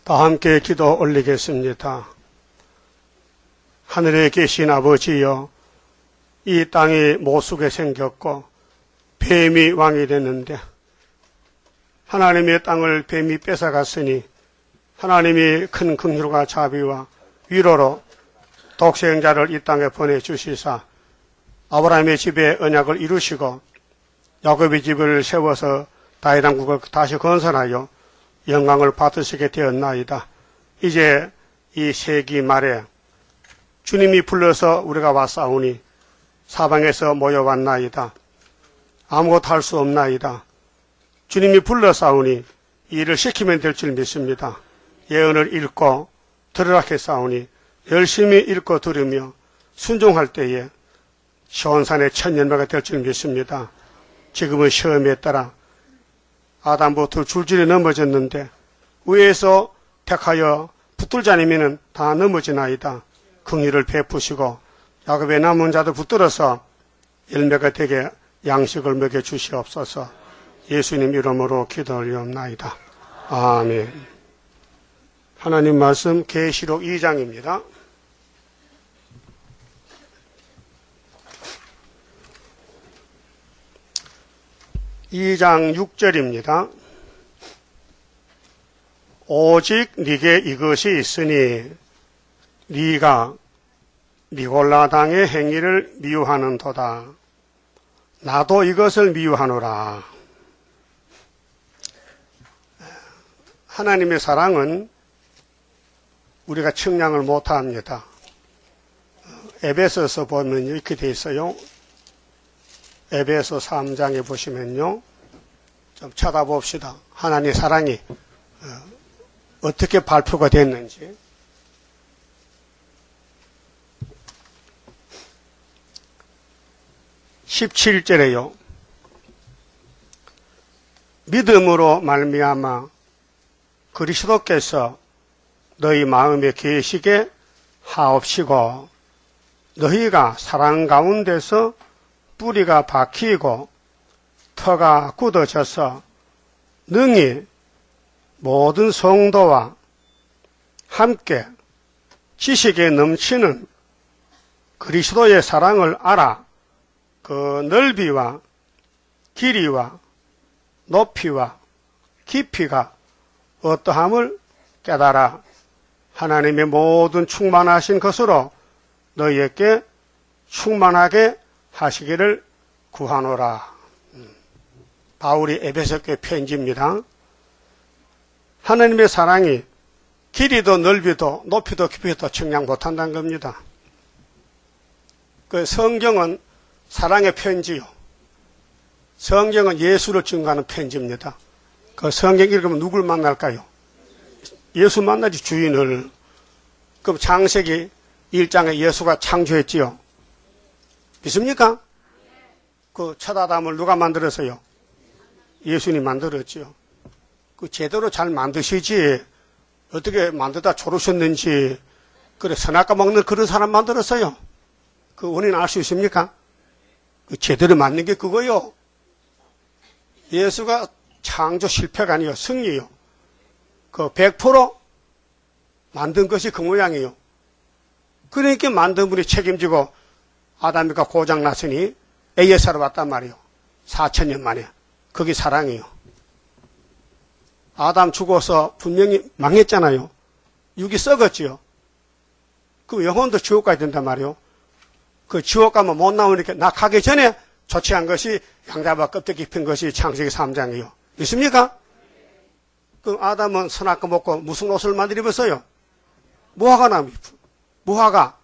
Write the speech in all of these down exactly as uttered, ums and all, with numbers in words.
다 함께 기도 올리겠습니다. 하늘에 계신 아버지여, 이 땅이 모수게 생겼고 뱀이 왕이 됐는데 하나님의 땅을 뱀이 뺏어갔으니 하나님이 큰 긍휼과 자비와 위로로 독생자를 이 땅에 보내주시사 아브라함의 집에 언약을 이루시고 야곱의 집을 세워서 다윗 왕국을 다시 건설하여 영광을 받으시게 되었나이다. 이제 이 세기 말에 주님이 불러서 우리가 왔사오니 사방에서 모여왔나이다. 아무것도 할 수 없나이다. 주님이 불러사오니 일을 시키면 될 줄 믿습니다. 예언을 읽고 들으라 했사오니 열심히 읽고 들으며 순종할 때에 시온산의 천년마가 될 줄 믿습니다. 지금은 시험에 따라 아담부터 줄줄이 넘어졌는데 위에서 택하여 붙들지 않으면 다 넘어지나이다. 긍휼을 베푸시고 야곱의 남은 자도 붙들어서 열매가 되게 양식을 먹여 주시옵소서. 예수님 이름으로 기도 올리옵나이다. 아멘. 하나님 말씀 계시록 이 장입니다. 이 장 육 절입니다. 오직 네게 이것이 있으니 네가 니골라 당의 행위를 미워하는도다. 나도 이것을 미워하노라. 하나님의 사랑은 우리가 측량을 못합니다. 에베소서 보면 이렇게 되어 있어요. 에베소 삼 장에 보시면요. 좀 찾아봅시다. 하나님의 사랑이 어떻게 발표가 됐는지. 십칠 절에요. 믿음으로 말미암아 그리스도께서 너희 마음에 계시게 하옵시고 너희가 사랑 가운데서 뿌리가 박히고 터가 굳어져서 능히 모든 성도와 함께 지식에 넘치는 그리스도의 사랑을 알아 그 넓이와 길이와 높이와 깊이가 어떠함을 깨달아 하나님의 모든 충만하신 것으로 너희에게 충만하게 하시기를 구하노라. 바울이 에베소교회 편지입니다. 하나님의 사랑이 길이도 넓이도 높이도 깊이도 측량 못한다는 겁니다. 그 성경은 사랑의 편지요. 성경은 예수를 증거하는 편지입니다. 그 성경 읽으면 누굴 만날까요? 예수 만나지, 주인을. 그럼 창세기 일 장에 예수가 창조했지요. 믿습니까? 그 첫 아담을 누가 만들었어요? 예수님이 만들었지요. 그 제대로 잘 만드시지 어떻게 만들다 졸으셨는지. 그래 선악과 먹는 그런 사람 만들었어요. 그 원인 알 수 있습니까? 그 제대로 만든 게 그거요. 예수가 창조 실패가 아니요 승리요. 그 백 퍼센트 만든 것이 그 모양이요. 그러니까 만든 분이 책임지고 아담이가 고장 났으니 에이에스로 왔단 말이요. 사천 년 만에. 그게 사랑이요. 아담 죽어서 분명히 망했잖아요. 육이 썩었지요. 그 영혼도 지옥 가야 된단 말이요. 그 지옥 가면 못 나오니까 낙하기 전에 조치한 것이 양자바 껍데기 입힌 것이 창세기 삼 장이요. 믿습니까? 그 아담은 선악과 먹고 무슨 옷을 만들어 입었어요? 무화과 나무 잎. 무화과.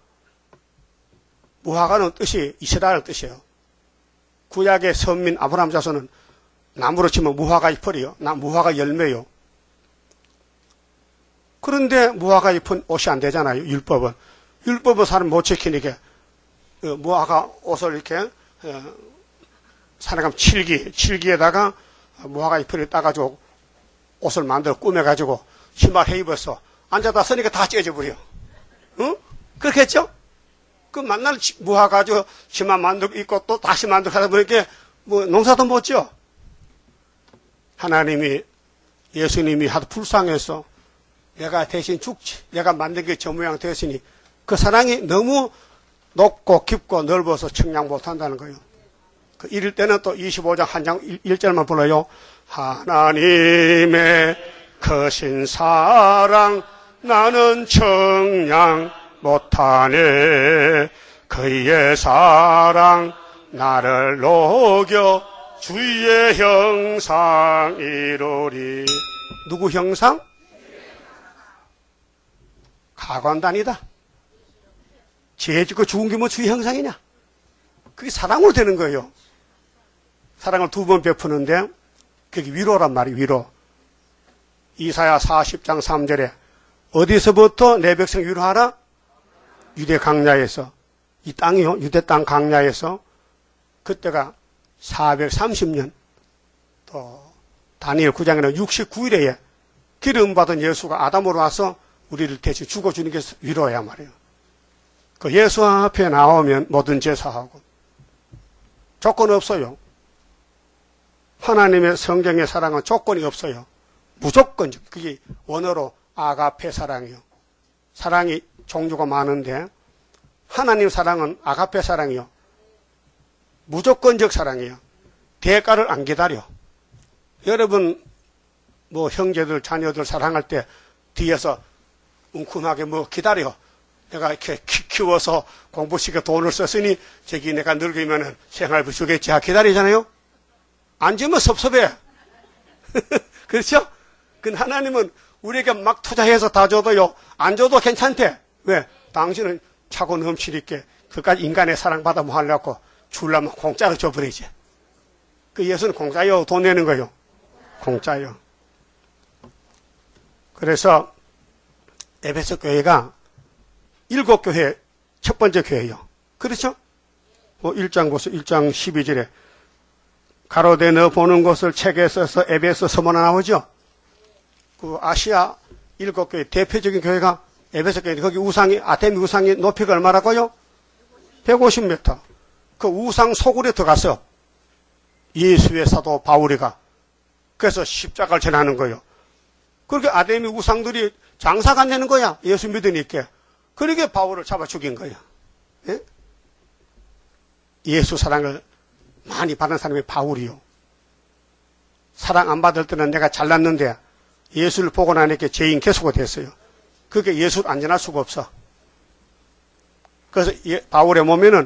무화과는 뜻이 이스라엘 뜻이에요. 구약의 선민 아브라함 자손은 나무로 치면 무화과 잎이요. 나 무화과 열매요. 그런데 무화과 잎은 옷이 안 되잖아요. 율법은. 율법은 사람 못 지키니까 무화과 옷을 이렇게 사람감 칠기, 칠기에다가 무화과 잎을 따가지고 옷을 만들어 꾸며가지고 신발 해 입어서 앉아다 쓰니까 다 찢어져버려. 응? 그렇게 했죠? 그 만날 무화과 가지고 치마 만들고 입고 또 다시 만들고 하다 보니까 뭐 농사도 못 지어. 하나님이, 예수님이 하도 불쌍해서 내가 대신 죽지. 내가 만든 게 저 모양 됐으니 그 사랑이 너무 높고 깊고 넓어서 청량 못한다는 거예요. 그 이럴 때는 또 이십오 장 한 장 일 절만 불러요. 하나님의 크신 사랑 나는 청량 못하네. 그의 사랑 나를 녹여 주의 형상 이루리. 누구 형상? 가관단이다. 죄 짓고 죽은 게 뭐 주의 형상이냐? 그게 사랑으로 되는 거예요. 사랑을 두 번 베푸는데 그게 위로란 말이에요. 위로. 이사야 사십 장 삼 절에 어디서부터 내 백성 위로하라? 유대 강야에서. 이 땅이요. 유대 땅 강야에서. 그때가 사백삼십 년. 또 다니엘 구 장에는 육십구 일에 기름 받은 예수가 아담으로 와서 우리를 대신 죽어주는 게 위로야 말이에요. 그 예수 앞에 나오면 뭐든 제사하고 조건 없어요. 하나님의 성경의 사랑은 조건이 없어요. 무조건. 그게 원어로 아가페 사랑이요. 사랑이 종류가 많은데 하나님 사랑은 아가페 사랑이요. 무조건적 사랑이에요. 대가를 안 기다려. 여러분 뭐 형제들 자녀들 사랑할 때 뒤에서 웅큼하게 뭐 기다려. 내가 이렇게 키워서 공부시켜 돈을 썼으니 저기 내가 늙으면 생활비 주겠지. 기다리잖아요. 안 주면 섭섭해. 그렇죠? 근데 하나님은 우리에게 막 투자해서 다 줘도요. 안 줘도 괜찮대. 왜? 당신은 차고 넘치니까 그까지 인간의 사랑받아 뭐 하려고 주려면 공짜로 줘버리지. 그 예수는 공짜요? 돈 내는 거요? 공짜요. 그래서 에베소 교회가 일곱 교회 첫 번째 교회요. 그렇죠? 뭐 일 장 보세요. 일 장 십이 절에 가로되 너 보는 것을 책에 써서 에베소 서문에 나오죠? 그 아시아 일곱 교회 대표적인 교회가 에베소 교회. 거기 우상이, 아테미 우상이 높이가 얼마라고요? 백오십 미터. 그 우상 소굴에 들어가서 예수의 사도 바울이가 그래서 십자가를 전하는 거예요. 그렇게 아테미 우상들이 장사가 안 되는 거야. 예수 믿으니까. 그러게 바울을 잡아 죽인 거야. 예? 예수 사랑을 많이 받은 사람이 바울이요. 사랑 안 받을 때는 내가 잘났는데 예수를 보고 나니까 죄인 개수가 됐어요. 그게 예수를 안전할 수가 없어. 그래서 예, 바울의 몸에는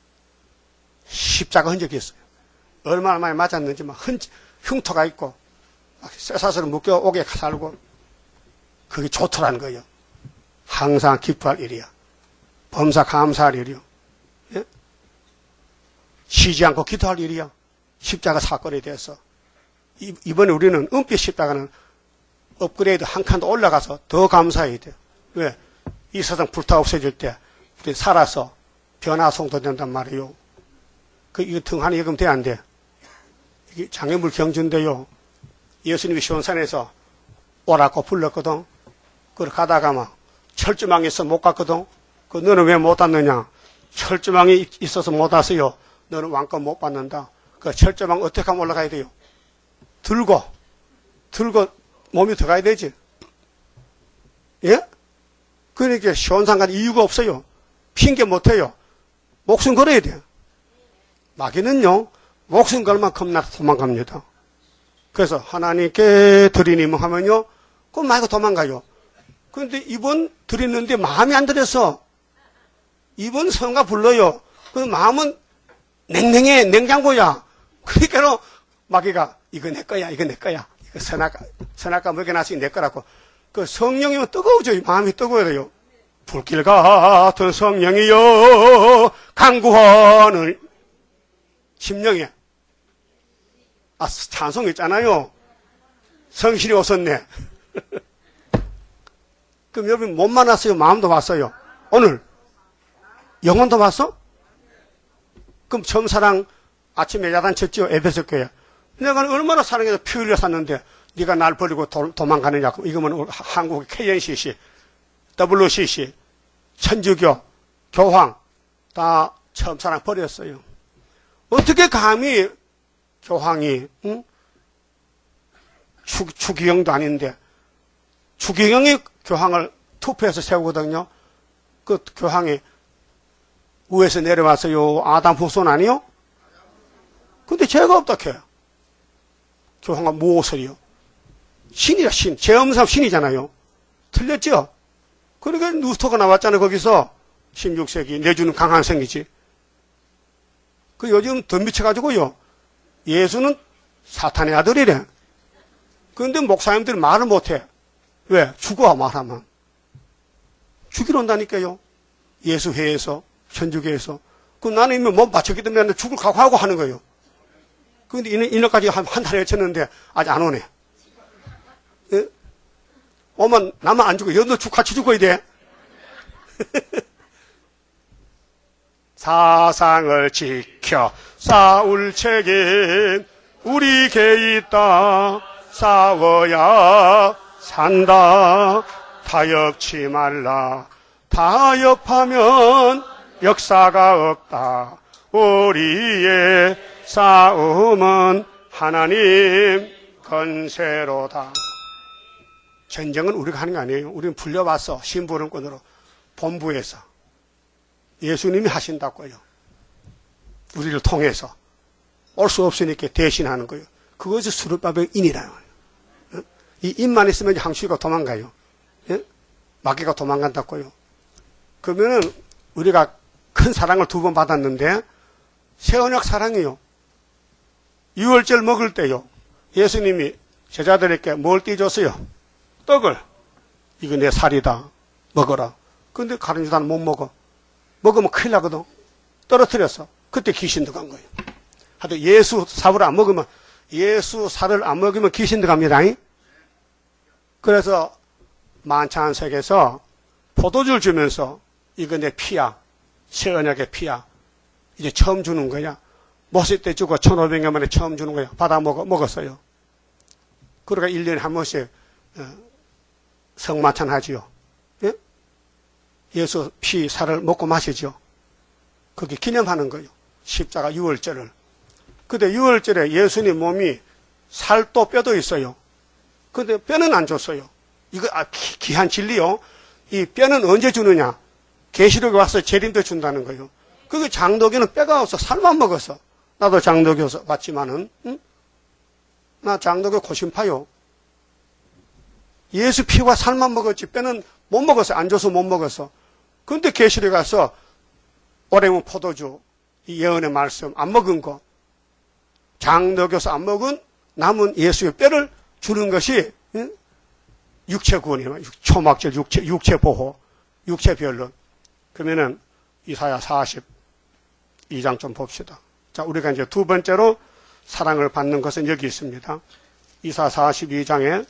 십자가 흔적이 있어요. 얼마나 많이 맞았는지 막 흔, 흉터가 있고 쇠사슬을 묶여 옥에 살고 그게 좋더라는 거예요. 항상 기뻐할 일이야. 범사 감사할 일이요. 예? 쉬지 않고 기도할 일이야. 십자가 사건이 돼서 이, 이번에 우리는 은빛 십자가는 업그레이드 한 칸 더 올라가서 더 감사해야 돼요. 왜? 이 세상 불타 없어질 때 우리 살아서 변화송도 된단 말이에요. 그 이거 등 하나 읽으면 돼, 안 돼? 이게 장애물 경주인데요. 예수님이 시온산에서 오라고 불렀거든. 그걸 가다가 막 철조망이 있어 못 갔거든. 그 너는 왜 못 왔느냐? 철조망이 있어서 못 왔어요. 너는 왕껏 못 받는다. 그 철조망 어떻게 하면 올라가야 돼요? 들고 들고 몸이 들어가야 되지. 예? 그러니까 시온산 갈 이유가 없어요. 핑계 못해요. 목숨 걸어야 돼요. 마귀는요, 목숨 걸 만큼 나 도망갑니다. 그래서 하나님께 드리님 하면요, 그럼 마귀가 도망가요. 그런데 이번 드리는데 마음이 안 들어서 이번 성가 불러요. 그럼 마음은 냉랭해, 냉장고야. 그러니까 마귀가 이거 내 거야, 이거 내 거야. 이거 선악과, 선악과 먹여놨으니 내 거라고. 그 성령이면 뜨거워져요. 마음이 뜨거워야 돼요. 불길 같은 성령이여 강구하는 심령에. 아, 찬송 있잖아요. 성실히 오셨네. 그럼 여러분 몸만 왔어요? 마음도 왔어요? 오늘 영혼도 왔어? 그럼 처음 사랑 아침에 야단 쳤죠? 에베소 교회. 내가 얼마나 사랑해서 피 흘려 샀는데 네가 날 버리고 도, 도망가느냐고. 이거면 한국 케이엔씨씨, 더블유씨씨, 천주교, 교황 다 처음 사랑 버렸어요. 어떻게 감히 교황이 응? 추, 추기경도 아닌데 추기경이 교황을 투표해서 세우거든요. 그 교황이 위에서 내려와서요, 아담 후손 아니요? 근데 죄가 어떻게? 교황은 무엇을요? 신이야, 신. 죄 없는 사람 신이잖아요. 틀렸죠? 그러니까 루터가 나왔잖아요, 거기서. 십육 세기, 내주는 강한 성이지. 그 요즘 더 미쳐가지고요. 예수는 사탄의 아들이래. 그런데 목사님들이 말을 못해. 왜? 죽어, 말하면. 죽이러 온다니까요. 예수회에서, 천주교에서. 그 나는 이미 몸 바쳤기 때문에 죽을 각오하고 하는 거예요. 그런데 이날까지 한, 한 달에 쳤는데 아직 안 오네. 예? 오면 나만 안 죽어. 여도 같이 죽어야 돼. 사상을 지켜 싸울 책임 우리게 있다. 싸워야 산다. 타협치 말라. 타협하면 역사가 없다. 우리의 싸움은 하나님 건세로다. 전쟁은 우리가 하는 게 아니에요. 우리는 불려왔어. 심부름꾼으로 본부에서 예수님이 하신다고요. 우리를 통해서 올 수 없으니까 대신하는 거예요. 그것이 수르바벨 인이라요. 이 인만 있으면 항시가 도망가요. 예? 마귀가 도망간다고요. 그러면은 우리가 큰 사랑을 두 번 받았는데 새 언약 사랑이요. 유월절 먹을 때요. 예수님이 제자들에게 뭘 띄줬어요? 떡을. 이거 내 살이다. 먹어라. 근데 가룟 유다는 못 먹어. 먹으면 큰일 나거든. 떨어뜨렸어. 그때 귀신 들어간 거예요. 하여튼 예수 살을 안 먹으면, 예수 살을 안 먹으면 귀신 들어갑니다. 그래서 만찬석에서 포도주를 주면서 이거 내 피야. 새 언약의 피야. 이제 처음 주는 거야. 모세 때 주고 천오백 년 만에 처음 주는 거야. 받아 먹어, 먹었어요. 그러니까 일 년에 한 번씩 성만찬 하지요. 예? 예수 피, 살을 먹고 마시죠. 그게 기념하는 거예요. 십자가 유월절을. 근데 유월절에 예수님 몸이 살도 뼈도 있어요. 근데 뼈는 안 줬어요. 이거 아, 기, 귀한 진리요. 이 뼈는 언제 주느냐? 계시록에 와서 재림때 준다는 거예요. 그게 장독에는 뼈가 없어. 살만 먹었어. 나도 장독에서 봤지만은, 응? 나 장독에 고심파요. 예수 피와 살만 먹었지 뼈는 못 먹었어. 안 줘서 못 먹었어. 근데 계시록에 가서 오래문 포도주, 이 예언의 말씀 안 먹은 거, 장독에서 안 먹은 남은 예수의 뼈를 주는 것이 응? 육체 구원이에요. 초막절 육체, 육체 보호, 육체 변론. 그러면은 이사야 사십이 장 좀 봅시다. 자, 우리가 이제 두 번째로 사랑을 받는 것은 여기 있습니다. 이사야 사십이 장에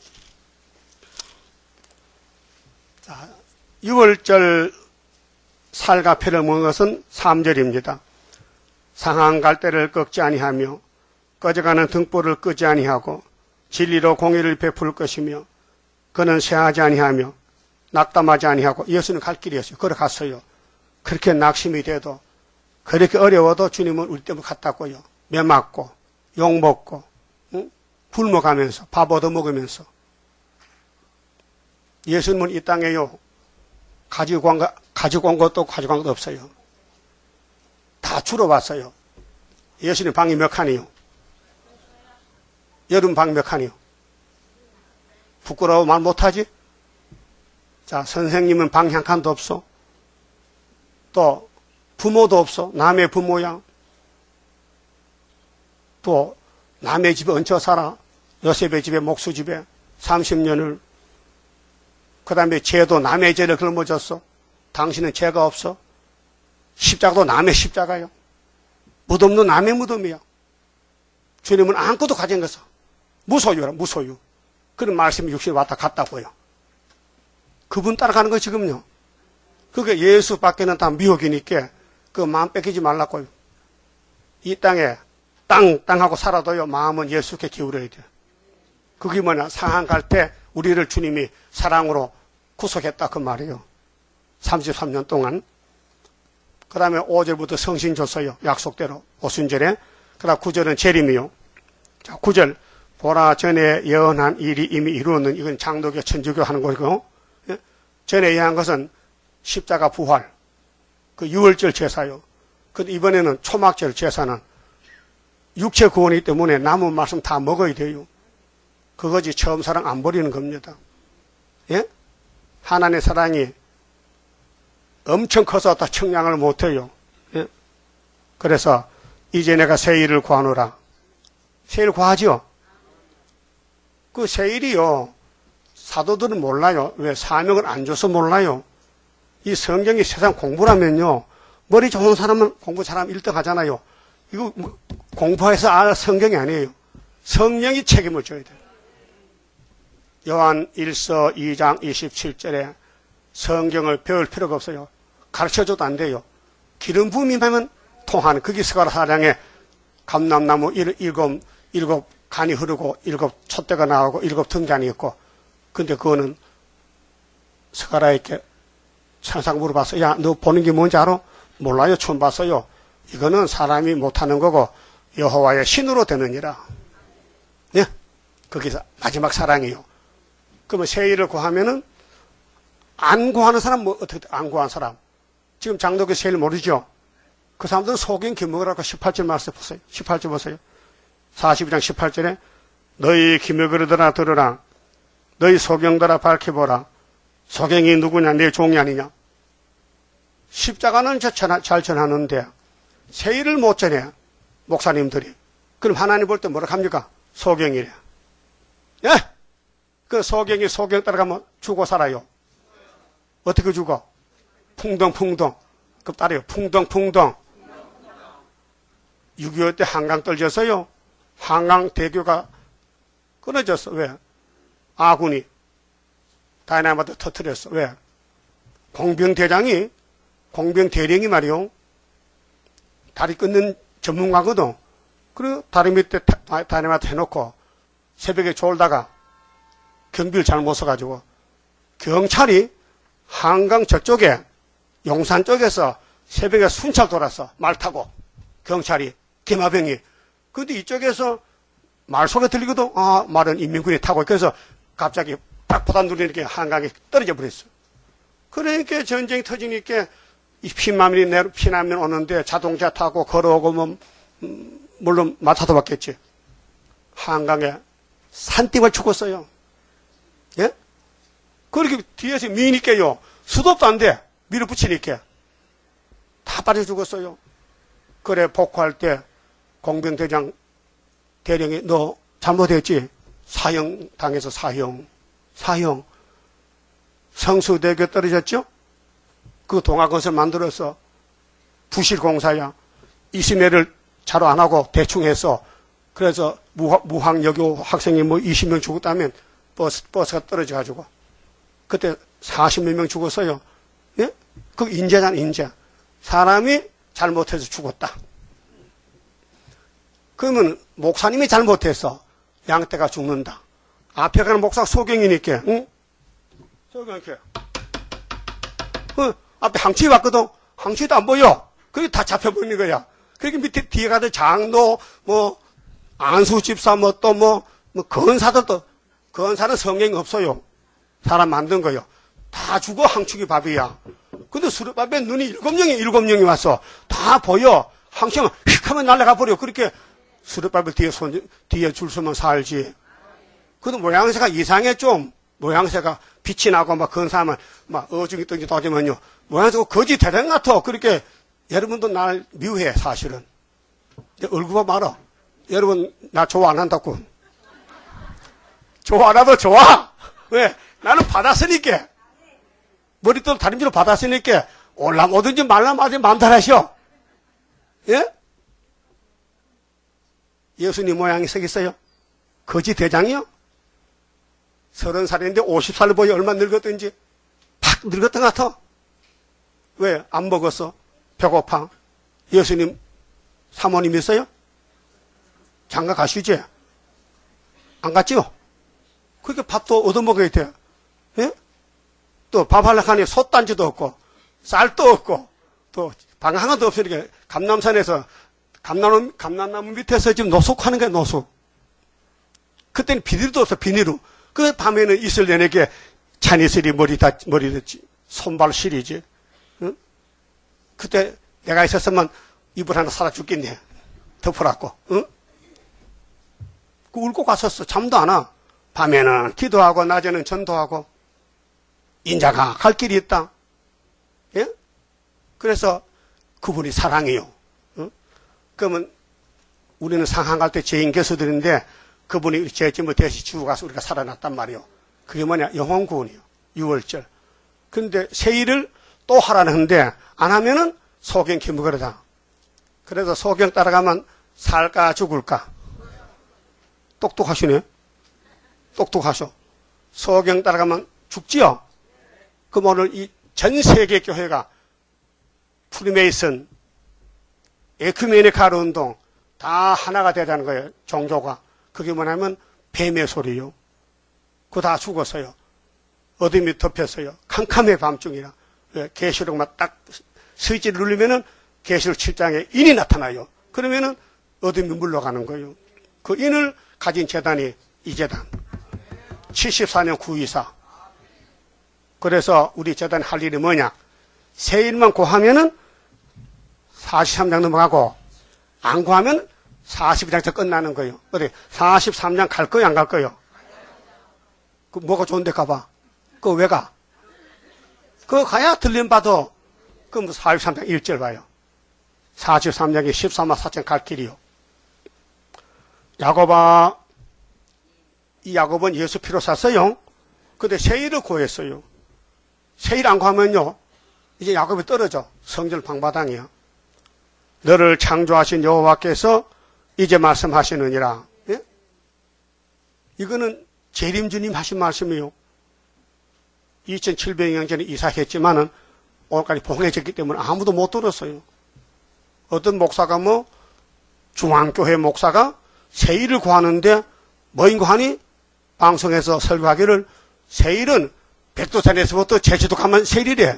자, 유월절 살과 피를 먹은 것은 삼 절입니다. 상한 갈대를 꺾지 아니하며 꺼져가는 등불을 끄지 아니하고 진리로 공의를 베풀 것이며 그는 쇠하지 아니하며 낙담하지 아니하고 예수는 갈 길이었어요. 걸어갔어요. 그렇게 낙심이 돼도 그렇게 어려워도 주님은 우리 때문에 갔다고요. 매 맞고 욕 먹고 응? 굶어가면서 밥 얻어 먹으면서 예수님은 이 땅에요. 가지고 온, 거, 가지고 온 것도 가지고 온 것도 없어요. 다 주러 왔어요. 예수님 방이 몇 칸이요? 여름 방 몇 칸이요? 부끄러워 말 못하지? 자, 선생님은 방 한 칸도 없어. 또 부모도 없어. 남의 부모야. 또 남의 집에 얹혀 살아. 요셉의 집에 목수 집에 삼십 년을. 그 다음에 죄도 남의 죄를 짊어졌어. 당신은 죄가 없어. 십자가도 남의 십자가요. 무덤도 남의 무덤이야. 주님은 아무것도 가진 것은 무소유라, 무소유. 그런 말씀이 육신에 왔다 갔다고요. 그분 따라가는 거 지금요. 그게 예수 밖에는 다 미혹이니까 그 마음 뺏기지 말라고요. 이 땅에 땅, 땅하고 살아도요, 마음은 예수께 기울여야 돼요. 그게 뭐냐, 상한 갈 때 우리를 주님이 사랑으로 구속했다 그 말이에요. 삼십삼 년 동안. 그 다음에 오 절부터 성신 줬어요. 약속대로 오순절에. 그 다음 구 절은 재림이요. 자, 구 절 보라 전에 예언한 일이 이미 이루었는 이건 장독교 천주교 하는 거고 전에 얘기한 것은 십자가 부활, 그 유월절 제사요. 근데 이번에는 초막절 제사는 육체 구원이기 때문에 남은 말씀 다 먹어야 돼요. 그거지 처음 사랑 안 버리는 겁니다. 예? 하나님의 사랑이 엄청 커서 다 청량을 못해요. 예? 그래서 이제 내가 새 일을 구하노라. 새 일 구하죠? 그 새 일이요. 사도들은 몰라요. 왜? 사명을 안 줘서 몰라요. 이 성경이 세상 공부라면요. 머리 좋은 사람은 공부 잘하면 일 등 하잖아요. 이거 공부해서 알 성경이 아니에요. 성령이 책임을 져야 돼요. 요한 일서 이 장 이십칠 절에 성경을 배울 필요가 없어요. 가르쳐줘도 안 돼요. 기름 부음이면 통하는 거기 스가랴 사 장에 감람나무 일, 일곱, 일곱 간이 흐르고 일곱 촛대가 나오고 일곱 등잔이 있고 근데 그거는 스가랴에게 천사가 물어봤어. 야, 너 보는 게 뭔지 알아? 몰라요. 처음 봤어요. 이거는 사람이 못하는 거고 여호와의 신으로 되느니라. 네? 거기서 마지막 사랑이요. 그러면 새 일을 구하면은 안 구하는 사람 뭐 어떻게 안 구한 사람? 지금 장독의 새 일 모르죠? 그 사람들은 속인 기먹으라고 십팔 절 말씀 보세요. 십팔 절 보세요. 사십이 장 십팔 절에 너희 기먹으르더라 들으라. 너희 소경들아 밝혀보라. 소경이 누구냐? 내 종이 아니냐? 십자가는 잘 전하는데 새 일을 못 전해. 목사님들이. 그럼 하나님 볼 때 뭐라 합니까? 소경이래. 예? 그 소경이 소경 따라가면 죽어 살아요. 어떻게 죽어? 풍덩풍덩. 그 따라요. 풍덩풍덩. 육이오 때 한강 떨어졌어요. 한강 대교가 끊어졌어. 왜? 아군이 다이나마이트 터뜨렸어. 왜? 공병대장이 공병대령이 말이요. 다리 끊는 전문가거든. 그리고 다리 밑에 다이나마이트 해놓고 새벽에 졸다가 경비를 잘못 써가지고 경찰이 한강 저쪽에 용산 쪽에서 새벽에 순찰 돌았어. 말 타고 경찰이 기마병이. 근데 이쪽에서 말 소리 들리거든. 아, 말은 인민군이 타고. 그래서 갑자기 딱 보단 누리니까 한강에 떨어져 버렸어. 그러니까 전쟁이 터지니까 이 피난민이 내려 피난민 오는데 자동차 타고 걸어오고 뭐 음, 물론 마차도 받겠지. 한강에 산띠가 죽었어요. 예? 그렇게 뒤에서 미니까요. 수도도 안 돼. 밀어붙이니까. 다 빠져 죽었어요. 그래, 복구할 때 공병대장 대령이 너 잘못했지? 사형 당해서 사형. 사형. 성수대교 떨어졌죠? 그 동화건설 만들어서 부실공사야. 이심회를 자로 안 하고 대충 해서 그래서 무학, 무학여교 학생이 뭐 이십 명 죽었다면 버스, 버스가 떨어져가지고 그때 사십몇 명 죽었어요. 예? 그 인재잖아, 인재. 사람이 잘못해서 죽었다. 그러면 목사님이 잘못해서 양떼가 죽는다. 앞에 가는 목사가 소경이니까, 응? 소경이니까. 그 앞에 항치 왔거든. 항치도 안 보여. 그게 다 잡혀버리는 거야. 그렇게 밑에 뒤에 가서 장로, 뭐, 안수집사, 뭐, 또 뭐, 뭐, 건사들도, 건사는 성경이 없어요. 사람 만든 거요. 다 죽어, 항축이 밥이야. 근데 수르밥에 눈이 일곱 명이, 일곱 명이 왔어. 다 보여. 항축은 휙 하면 날아가 버려. 그렇게 수르밥을 뒤에 손, 뒤에 줄 서면 살지. 근데 모양새가 이상해, 좀. 모양새가 빛이 나고, 막, 건사하면, 막, 어중이 뜬지 도지면요. 모양새가 거지 대장 같아. 그렇게, 여러분도 날 미워해, 사실은. 얼굴 봐 말아. 여러분, 나 좋아 안 한다고. 좋아 안 해도 좋아. 왜? 나는 받았으니까. 머리도 다림질로 받았으니까. 올라 뭐든지 말라 마지 마음대로 하셔. 예? 예수님 모양이 생겼어요. 거지 대장이요? 서른 살인데 오십 살을 보여 얼마 늙었든지. 팍 늙었던 것 같아. 왜? 안 먹었어. 배고파. 예수님 사모님 있어요? 장가 가시지? 안 갔지요? 그렇게 밥도 얻어먹어야 돼. 예? 또 밥 하려고 하니 솥단지도 없고, 쌀도 없고, 또 방 하나도 없으니까 감남산에서 감나무, 감남나무 밑에서 지금 노숙하는 거야, 노숙. 그때는 비닐도 없어, 비닐로. 그 밤에는 이슬 내내게 차 다니엘이 머리 다, 머리 됐지. 손발 시리지. 응? 그때 내가 있었으면 이불 하나 사다 죽겠네. 덮으라고. 응? 그 울고 갔었어. 잠도 안 와. 밤에는 기도하고, 낮에는 전도하고. 인자가 갈 길이 있다. 예? 그래서 그분이 사랑이요. 응? 그러면 우리는 상한 갈 때 죄인 교수들인데 그분이 죄짐을 대신 지고 가서 우리가 살아났단 말이요. 그게 뭐냐? 영혼 구원이요. 유월절. 근데 세일을 또 하라는데 안 하면은 소경 기무거리다. 그래서 소경 따라가면 살까 죽을까? 똑똑하시네. 똑똑하셔. 소경 따라가면 죽지요? 그럼 오늘 이 전 세계 교회가 프리메이슨, 에큐메니카르 운동 다 하나가 되자는 거예요. 종교가. 그게 뭐냐면 뱀의 소리요. 그거 다 죽었어요. 어둠이 덮였어요. 캄캄해 밤중이라. 계시록만 딱 스위치를 누르면은 계시록 칠 장에 인이 나타나요. 그러면은 어둠이 물러가는 거예요. 그 인을 가진 재단이 이 재단. 칠십사 년 구이사. 그래서 우리 재단이 할 일이 뭐냐? 세일만 고하면은 사십삼 장 넘어가고, 안 고하면 사십이 장에서 끝나는 거예요. 어디 사십삼 장 갈 거요, 안 갈 거요? 그 뭐가 좋은데 가봐. 그거 왜 가? 그거 가야 들림받아. 그럼 사십삼 장 일 절 봐요. 사십삼 장에 십삼만 사천 갈 길이요. 야곱아, 이 야곱은 예수 피로 샀어요. 근데 세일을 구했어요. 세일 안 구하면요, 이제 야곱이 떨어져. 성전 방바닥이야. 너를 창조하신 여호와께서 이제 말씀하시느니라. 예? 이거는 재림주님 하신 말씀이요. 이천칠백 년 전에 이사했지만은 오늘까지 봉해졌기 때문에 아무도 못 들었어요. 어떤 목사가 뭐 중앙교회 목사가 세일을 구하는데 뭐인고 하니 방송에서 설교하기를 세일은 백두산에서부터 제주도 가면 세일이래.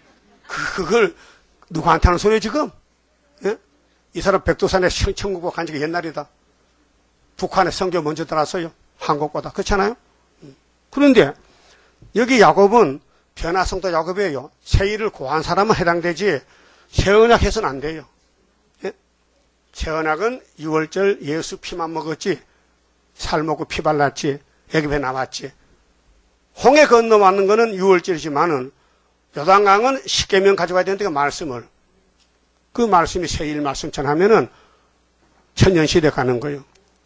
그걸 누구한테 하는 소리예요 지금? 예? 이 사람 백두산에 천국으로 간 지가 옛날이다. 북한에 성교 먼저 들어왔어요. 한국보다. 그렇잖아요? 그런데 여기 야곱은 변화성도 야곱이에요. 세일을 고한 사람은 해당되지 세언약해서는 안 돼요. 예? 세언약은 유월절 예수 피만 먹었지 살 먹고 피 발랐지 애굽에 나왔지. 홍해 건너왔는 거는 유월절이지만은 요단강은 십계명 가져가야 되는데 그 말씀을 그 말씀이 세일 말씀 전하면은 천년시대 가는 거예요.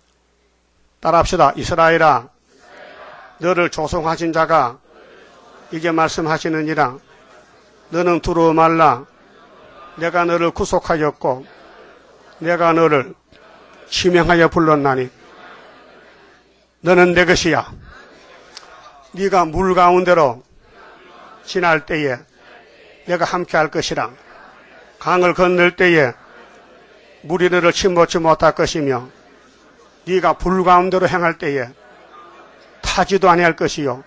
따라합시다. 이스라엘아, 너를 조성하신 자가 이제 말씀하시느니라. 너는 두려워 말라. 내가 너를 구속하였고 내가 너를 지명하여 불렀나니 너는 내 것이야. 네가 물 가운데로 지날 때에 내가 함께 할 것이라. 강을 건널 때에 물이 너를 침몰치 못할 것이며 네가 불 가운데로 행할 때에 타지도 아니할 것이요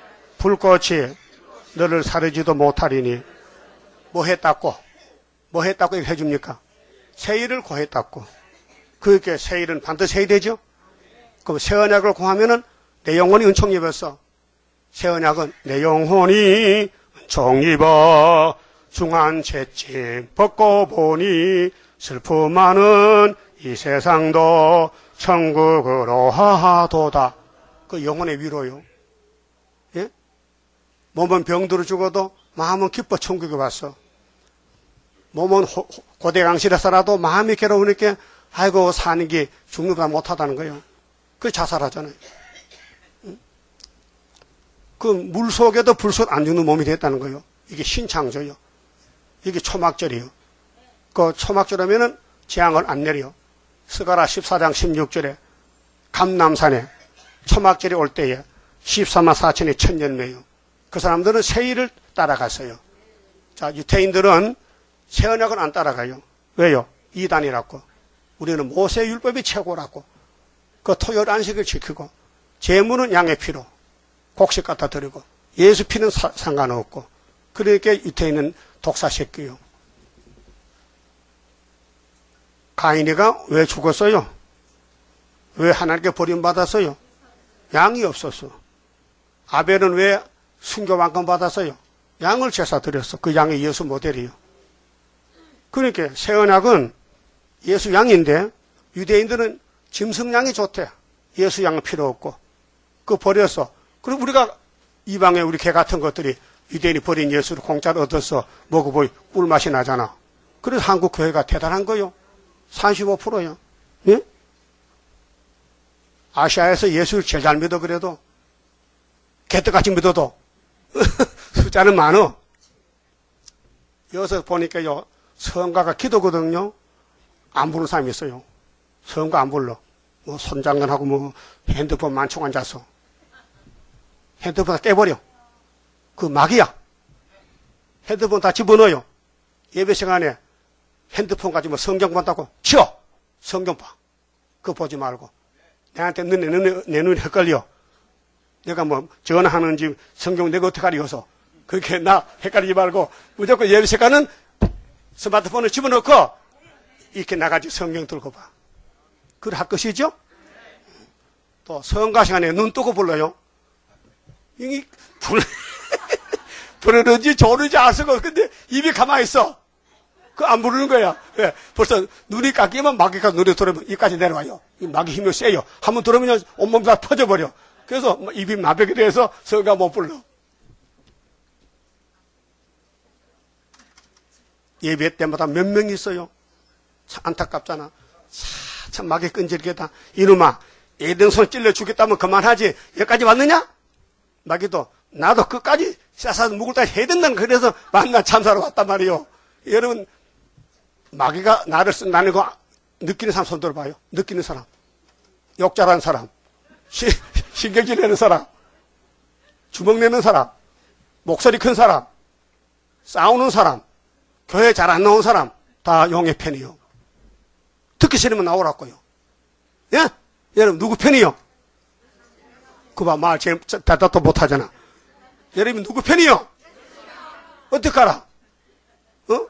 불꽃이 너를 사르지도 못하리니. 뭐 했다고? 뭐 했다고 이렇게 해줍니까? 세일을 고했다고. 그렇게 세일은 반드시 해야 되죠? 그럼 새 언약을 구하면은 내 영혼이 은총 입었어. 새 언약은 내 영혼이 은총 입어 중한 채찍 벗고 보니 슬픔 많은 이 세상도 천국으로 하도다. 그 영혼의 위로요. 예? 몸은 병들어 죽어도 마음은 기뻐 천국에 왔어. 몸은 호, 고대강실에 살아도 마음이 괴로우니까 아이고 사는 게 죽는 것보다 못하다는 거예요. 그 자살하잖아요. 그 물속에도 불속 안 죽는 몸이 됐다는 거예요. 이게 신창조요. 이게 초막절이요. 그 초막절 하면은 재앙을 안 내려. 스가랴 십사 장 십육 절에 감남산에 초막절이 올 때에 십사만 사천이 천년매요. 그 사람들은 세일을 따라갔어요. 자, 유태인들은 새 언약은 안 따라가요. 왜요? 이단이라고. 우리는 모세율법이 최고라고. 그 토요일 안식을 지키고 제물은 양의 피로 곡식 갖다 드리고 예수 피는 사, 상관없고. 그러니까 유태인은 독사새끼요. 가인이가 왜 죽었어요? 왜 하나님께 버림받았어요? 양이 없었어. 아벨은 왜 순교왕권 받았어요. 양을 제사 드렸어. 그 양이 예수 모델이요. 그러니까 새 언약은 예수 양인데 유대인들은 짐승양이 좋대. 예수 양은 필요 없고. 그거 버렸어. 그리고 우리가 이방의 우리 개 같은 것들이 유대인이 버린 예수를 공짜로 얻어서 먹어보이 꿀맛이 나잖아. 그래서 한국 교회가 대단한 거요. 삼십오 퍼센트요. 예? 아시아에서 예수를 제일 잘 믿어 그래도 개떡같이 믿어도 숫자는 많어. 여기서 보니까요, 성가가 기도거든요. 안 부르는 사람이 있어요. 성가 안 불러. 뭐 손장관하고 뭐 핸드폰 만총 앉아서 핸드폰 다 떼버려. 그 막이야. 핸드폰 다 집어넣어요. 예배 시간에 핸드폰 가지고 성경 본다고 치워. 성경 봐. 그거 보지 말고. 내한테 내, 내, 내, 내 눈이 헷갈려. 내가 뭐 전화하는지 성경 내가 어떻게 알려서. 그렇게 나 헷갈리지 말고 무조건 예배 시간은 스마트폰을 집어넣고 이렇게 나가지고 성경 들고 봐. 그걸 할 것이죠? 또 성가 시간에 눈 뜨고 불러요. 이게 불, 부르는지 조르는지 알 수가 없어. 근데 입이 가만히 있어. 그 안 부르는 거야. 왜? 벌써 눈이 깎이면 마귀가 눈에 들어오면 입까지 내려와요. 이 마귀 힘이 세요. 한번 들어오면 온몸 다 퍼져버려. 그래서 입이 마비가 돼서 성가 못 불러. 예배 때마다 몇 명 있어요. 참 안타깝잖아. 참, 참 마귀 끈질기다. 이놈아, 애들 손 찔러 죽겠다면 그만하지. 여기까지 왔느냐? 마귀도 나도 끝까지 쏴서 묵을 다 해야 된다는 그래서 만나 참사로 왔단 말이요. 여러분, 마귀가 나를 쓴다는 거 느끼는 사람 손 들어봐요. 느끼는 사람. 욕 잘하는 사람. 시, 신경질 내는 사람. 주먹 내는 사람. 목소리 큰 사람. 싸우는 사람. 교회 잘 안 나온 사람. 다 용의 편이요. 듣기 싫으면 나오라고요. 예? 여러분, 누구 편이요? 그봐, 말 제일 대답도 못하잖아. 여러분, 누구 편이요? 어떡하라? 어?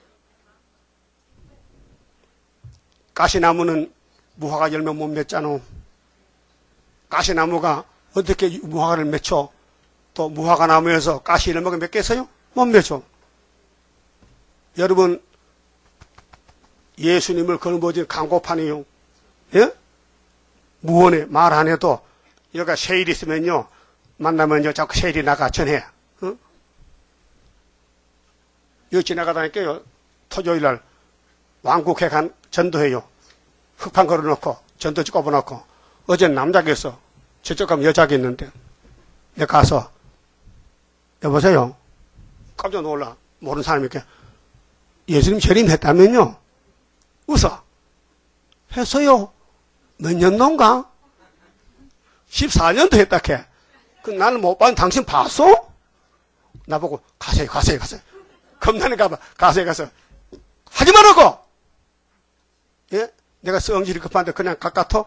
가시나무는 무화과 열매 못 맺잖아. 가시나무가 어떻게 무화과를 맺혀? 또 무화과 나무에서 가시 열매가 맺겠어요? 못 맺어. 여러분, 예수님을 걸어보진 광고판이요. 예? 무언에 말 안 해도 여기가 세일 있으면요. 만나면요. 자꾸 세일이 나가 전해. 어? 여기 지나가다니까요. 토요일 날 왕국회 간 전도해요. 흑판 걸어놓고 전도지 꼽아놓고 어제는 남자가 있어. 저쪽 가면 여자가 있는데 내가 가서 여보세요. 깜짝 놀라. 모르는 사람이니까 예수님 재림했다면요. 웃어. 했어요. 몇 년도인가? 십사 년도 했다 캐. 그 나는 못 봤는데 당신 봤어? 나보고 가세요 가세요 가세요. 겁나는 가봐. 가세요 가서 하지 말라고. 예? 내가 성질이 급한데 그냥 가까토?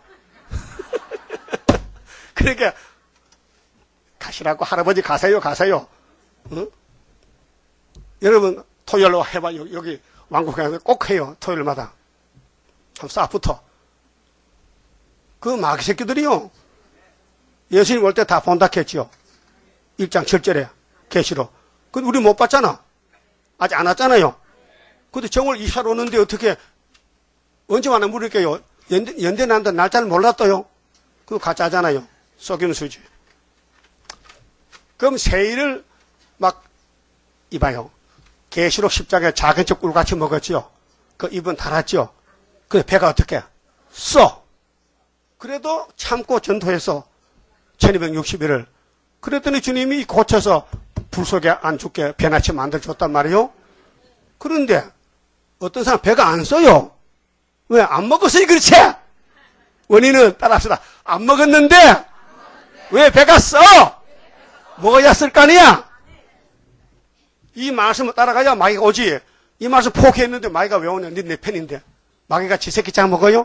그러니까 가시라고. 할아버지 가세요 가세요. 응? 여러분 토요일로 해봐요. 여기 왕국에 꼭 해요. 토요일마다. 한번 싹 붙어. 그 마귀 새끼들이요. 예수님 올 때 다 본다 했지요. 일 장 칠 절에 계시록. 근데 우리 못 봤잖아. 아직 안 왔잖아요. 근데 정월 이십사 일 오는데 어떻게 언제 왔나 물을게요. 연대, 연대 난다 날짜를 몰랐어요. 그거 가짜잖아요. 속이는 수지. 그럼 세일을 막 이봐요. 계시록 십장에 작은 척 꿀같이 먹었지요. 그 입은 달았지요. 그 배가 어떻게 써. 그래도 참고 전도해서 천이백육십 일을 그랬더니 주님이 고쳐서 불 속에 안 죽게 배나치 만들어줬단 말이에요. 그런데 어떤 사람 배가 안 써요. 왜? 안 먹었으니 그렇지. 원인은 따라합시다. 안 먹었는데 왜 배가 써? 먹어야 쓸 거 아니야. 이 말씀을 따라가야 마귀가 오지. 이 말씀 포기했는데 마귀가 왜 오냐. 네 내 편인데. 마귀가 지 새끼 짱 먹어요?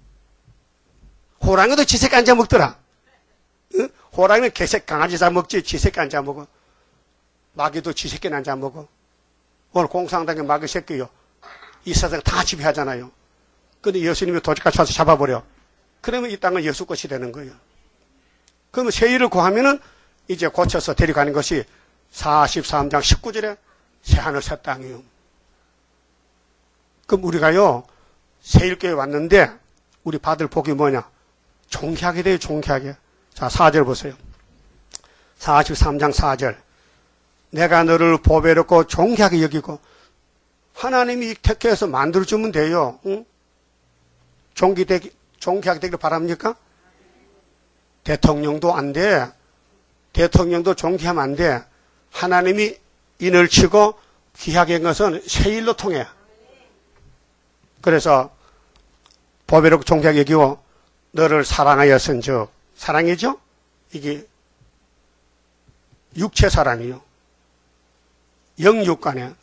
호랑이도 지 새끼 안 자 먹더라. 응? 호랑이는 개새끼 강아지 자 먹지 지 새끼 안 자 먹어. 마귀도 지 새끼는 안 자 먹어. 오늘 공산당의 마귀 새끼요. 이 세상 다 지배하잖아요. 근데 예수님이 도적같이 와서 잡아버려. 그러면 이 땅은 예수 것이 되는 거예요. 그러면 세일을 구하면은 이제 고쳐서 데려가는 것이 사십삼 장 십구 절에 새하늘 새 땅이요. 그럼 우리가요, 세일교회 왔는데 우리 받을 복이 뭐냐? 존귀하게 돼요, 존귀하게. 자, 사 절 보세요. 사십삼 장 사 절. 내가 너를 보배롭고 존귀하게 여기고, 하나님이 택해서 만들어주면 돼요. 응? 존귀되기, 존귀하게 되기를 바랍니까? 대통령도 안 돼. 대통령도 존귀하면 안 돼. 하나님이 인을 치고 귀하게 한 것은 세일로 통해. 그래서 보배롭고 존귀하게 여기고 너를 사랑하였은즉, 사랑이죠? 이게 육체 사랑이요. 영육간에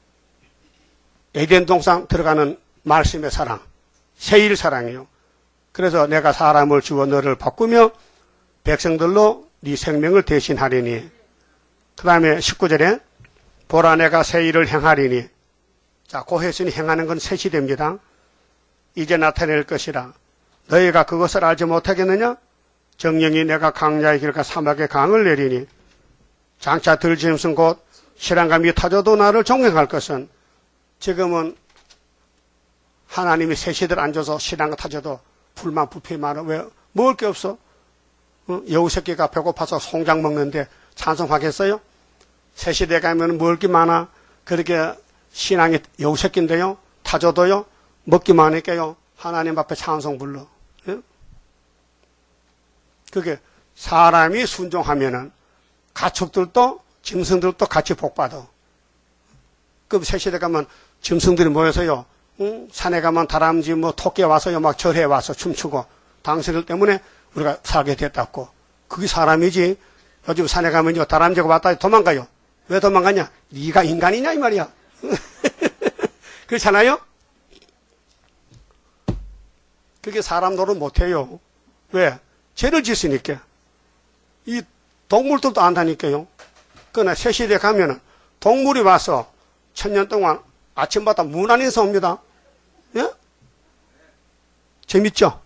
에덴 동산 들어가는 말씀의 사랑, 세일 사랑이요. 그래서 내가 사람을 주어 너를 바꾸며 백성들로 네 생명을 대신하리니. 그 다음에 십구 절에 보라 내가 세일을 행하리니. 자, 고했으니 행하는 건 셋이 됩니다. 이제 나타낼 것이라. 너희가 그것을 알지 못하겠느냐? 정령이 내가 강야의 길과 사막의 강을 내리니 장차 들짐승 곧 실랑감이 터져도 나를 존경할 것은. 지금은 하나님이 셋이들 앉아서 실랑가 터져도 불만 부패 많아. 왜? 먹을 게 없어. 어? 여우 새끼가 배고파서 송장 먹는데 찬송하겠어요? 셋이대 가면 먹을 게 많아. 그렇게 신앙이 여우 새끼인데요, 타져도요, 먹기 많으니까요, 하나님 앞에 찬송 불러. 예? 그게 사람이 순종하면은 가축들도 짐승들도 같이 복받아. 그럼 새시대 가면 짐승들이 모여서요, 응? 산에 가면 다람쥐 뭐 토끼 와서요 막 절해 와서 춤추고, 당신들 때문에 우리가 살게 됐다고. 그게 사람이지. 요즘 산에 가면요 다람쥐가 왔다 도망가요. 왜 도망가냐? 네가 인간이냐 이 말이야. 그렇잖아요? 그게 사람 노릇 못해요. 왜? 죄를 짓으니까. 이 동물들도 안다니까요. 그러나 새시대 가면은 동물이 와서 천년 동안 아침마다 무난 인사 옵니다. 예? 재밌죠?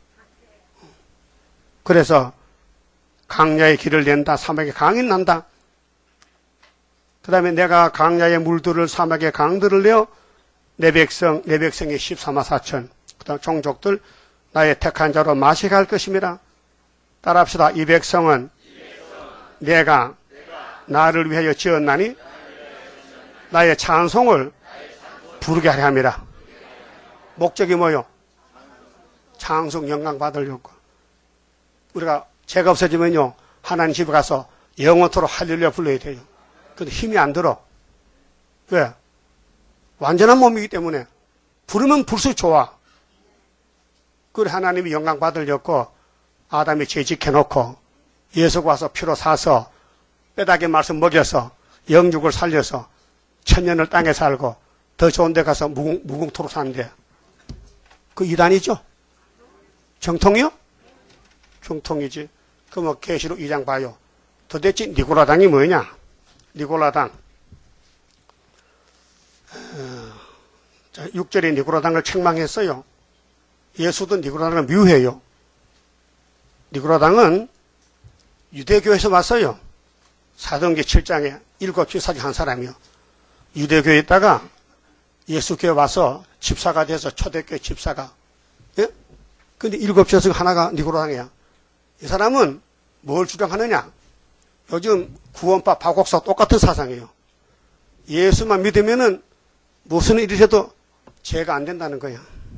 그래서 강야의 길을 낸다. 사막에 강이 난다. 그 다음에 내가 강야의 물들을 사막에 강들을 내어 내 백성, 내 백성의 십삼만 사천, 그 다음 종족들 나의 택한 자로 마시게 할 것입니다. 따라합시다. 이 백성은 내가 나를 위하여 지었나니 나의 찬송을 부르게 하려 합니다. 목적이 뭐요? 찬송 영광 받으려고. 우리가 죄가 없어지면요 하나님 집에 가서 영원토록 할렐루야 불러야 돼요. 근데 힘이 안 들어. 왜? 완전한 몸이기 때문에 부르면 불쑥 좋아. 그래 하나님이 영광 받으려고 아담이 죄짓해놓고 예수가 와서 피로 사서 뼈다귀 말씀 먹여서 영육을 살려서 천년을 땅에 살고 더 좋은 데 가서 무궁, 무궁토록 사는데 그 이단이죠? 정통이요? 정통이지. 그럼 계시록 이 장 봐요. 도대체 니고라당이 뭐냐? 니고라당. 어, 육 절에 니고라당을 책망했어요. 예수도 니고라당을 미워해요. 니고라당은 유대교에서 왔어요. 사도행전 칠 장에 일곱 집사중 한 사람이요. 유대교에 있다가 예수교에 와서 집사가 돼서 초대교회 집사가. 예? 근데 일곱 집사 중 하나가 니고라당이야. 이 사람은 뭘 주장하느냐? 요즘 구원파 바곡사 똑같은 사상이에요. 예수만 믿으면은 무슨 일이 해도 죄가 안 된다는 거야.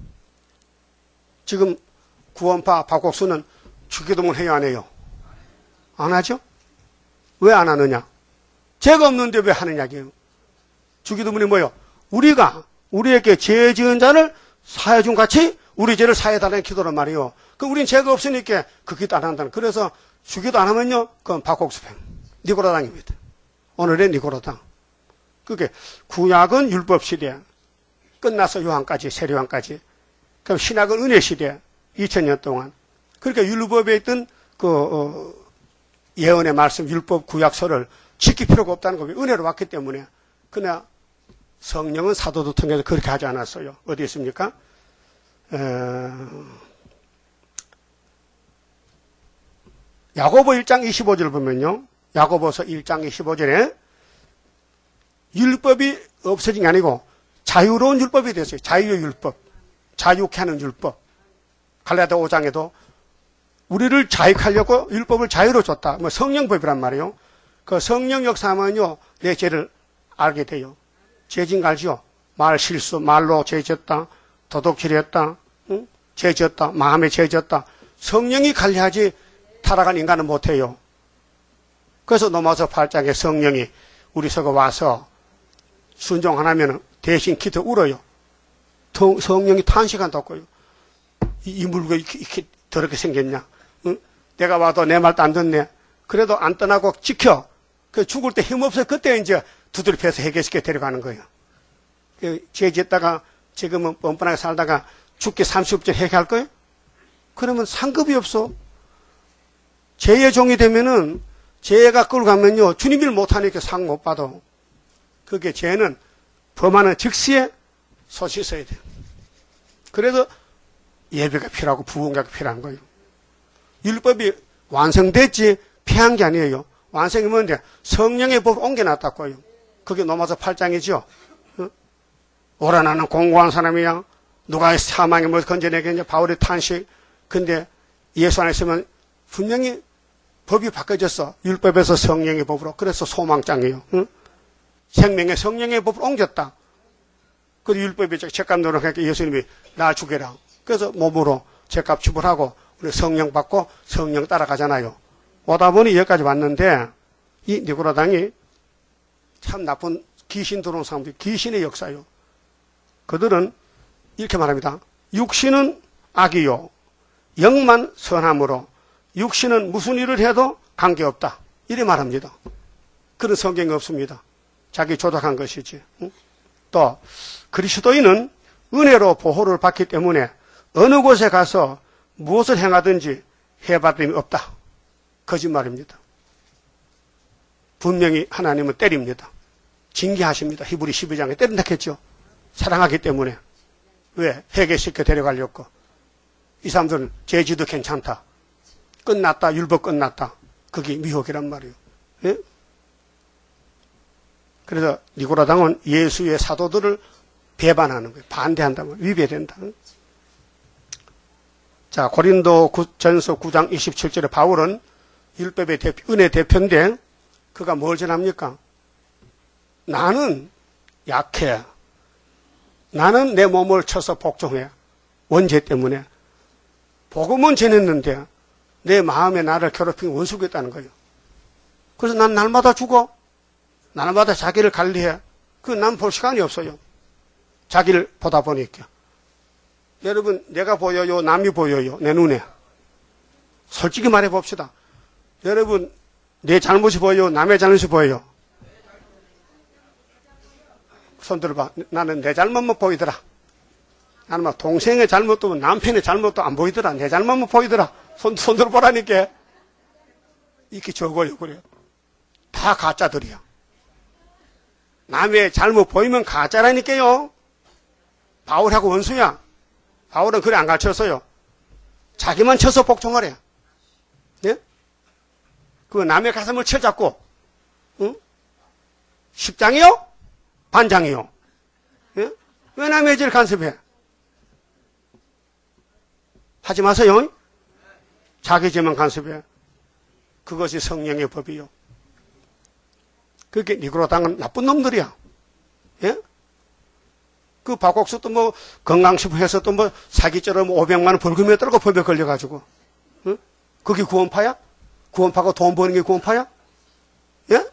지금 구원파 바곡수는 주기도문 해요, 안 해요? 안 하죠? 왜 안 하느냐? 죄가 없는데 왜 하느냐고요. 주기도문이 뭐예요? 우리가 우리에게 죄 지은 자를 사해준 같이 우리 죄를 사해달라는 기도란 말이에요. 그럼 우린 죄가 없으니까 그 기도 안 한다는. 그래서 주기도 안 하면요, 그건 박곡수행. 니고라당입니다. 오늘의 니고라당. 그게 구약은 율법 시대, 끝나서 요한까지, 세례요한까지. 그럼 신약은 은혜 시대, 이천 년 동안. 그러니까 율법에 있던 그 어, 예언의 말씀, 율법 구약서를 지킬 필요가 없다는 거예요. 은혜로 왔기 때문에. 그러나 성령은 사도도 통해서 그렇게 하지 않았어요. 어디 있습니까? 에... 야고보 일 장 이십오 절 보면요. 야고보서 일 장 십오 절에 율법이 없어진 게 아니고 자유로운 율법이 됐어요. 자유의 율법. 자유케 하는 율법. 갈라디아 오 장에도 우리를 자유하려고 율법을 자유로 줬다. 뭐 성령법이란 말이에요. 그 성령 역사하면요, 내 죄를 알게 돼요. 죄진 거 알죠? 말 실수, 말로 죄졌다, 도둑질했다, 응? 죄졌다, 마음에 죄졌다. 성령이 관리하지 타락한 인간은 못해요. 그래서 로마서 팔 장에 성령이 우리 속에 와서 순종 안 하면 대신 기도 울어요. 성령이 탄식한다고요. 이, 이 물고 이렇게, 이렇게 더럽게 생겼냐? 응? 내가 와도 내 말도 안 듣네. 그래도 안 떠나고 지켜. 그 죽을 때 힘없어. 그때 이제 두들펴서 해결시켜 데려가는 거예요. 그 죄 짓다가 지금은 뻔뻔하게 살다가 죽기 삼십 전 해결할 거예요? 그러면 상급이 없어. 죄의 종이 되면은 죄가 끌고 가면요, 주님 일 못하니까 상 못 받아. 그게 죄는 범하는 즉시에 소시 써야 돼요. 그래서 예배가 필요하고 부흥회가 필요한 거예요. 율법이 완성됐지 피한 게 아니에요. 완성이 뭔데? 성령의 법을 옮겨놨다고요. 그게 로마서 팔 장이죠. 어? 오라 나는 공고한 사람이야. 누가 사망에 뭘 건져내겠냐. 바울의 탄식. 근데 예수 안에 있으면 분명히 법이 바뀌어졌어. 율법에서 성령의 법으로. 그래서 소망장이에요. 응? 생명의 성령의 법을 옮겼다. 그 율법이 죄값 노력하니까 예수님이 나 죽여라. 그래서 몸으로 죄값 지불하고 우리 성령 받고 성령 따라가잖아요. 오다 보니 여기까지 왔는데 이 니고라당이 참 나쁜 귀신 들어온 사람들이 귀신의 역사요. 그들은 이렇게 말합니다. 육신은 악이요. 영만 선함으로 육신은 무슨 일을 해도 관계없다. 이래 말합니다. 그런 성경이 없습니다. 자기 조작한 것이지. 또 그리스도인은 은혜로 보호를 받기 때문에 어느 곳에 가서 무엇을 행하든지 해받음이 없다. 거짓말입니다. 분명히 하나님은 때립니다. 징계하십니다. 히브리 십이 장에 때린다 했죠. 사랑하기 때문에. 왜? 회개시켜 데려가려고. 이 사람들은 죄지도 괜찮다. 끝났다. 율법 끝났다. 그게 미혹이란 말이에요. 예? 그래서 니고라당은 예수의 사도들을 배반하는 거예요. 반대한다는 거예요. 위배된다. 자, 고린도 전서 구 장 이십칠 절에 바울은 율법의 대표, 은혜 대표인데 그가 뭘 전합니까? 나는 약해. 나는 내 몸을 쳐서 복종해. 원죄 때문에. 복음은 전했는데 내 마음에 나를 괴롭힌 원수가 있다는 거예요. 그래서 난 날마다 죽어. 날마다 자기를 관리해. 그 난 볼 시간이 없어요. 자기를 보다 보니까. 여러분, 내가 보여요? 남이 보여요? 내 눈에. 솔직히 말해 봅시다. 여러분, 내 잘못이 보여요? 남의 잘못이 보여요? 손 들어봐. 나는 내 잘못만 보이더라. 나는 막 동생의 잘못도 남편의 잘못도 안 보이더라. 내 잘못만 보이더라. 손, 손 들어보라니까. 이렇게 적어요. 그래요. 다 가짜들이야. 남의 잘못 보이면 가짜라니까요. 바울하고 원수야. 바울은 그래 안 가르쳤어요. 자기만 쳐서 복종하래. 네? 그 남의 가슴을 쳐잡고, 응? 십 장이요? 반장이요? 예? 왜 남의 죄를 간섭해? 하지 마세요. 자기 죄만 간섭해. 그것이 성령의 법이요. 그게 니고라당은 나쁜 놈들이야. 예? 그 박옥수도 뭐 건강식품해서 또 뭐 사기죄로 뭐 오백만 원 벌금에 떨고 법에 걸려가지고. 응? 그게 구원파야? 구원파가 돈 버는 게 구원파야? 예?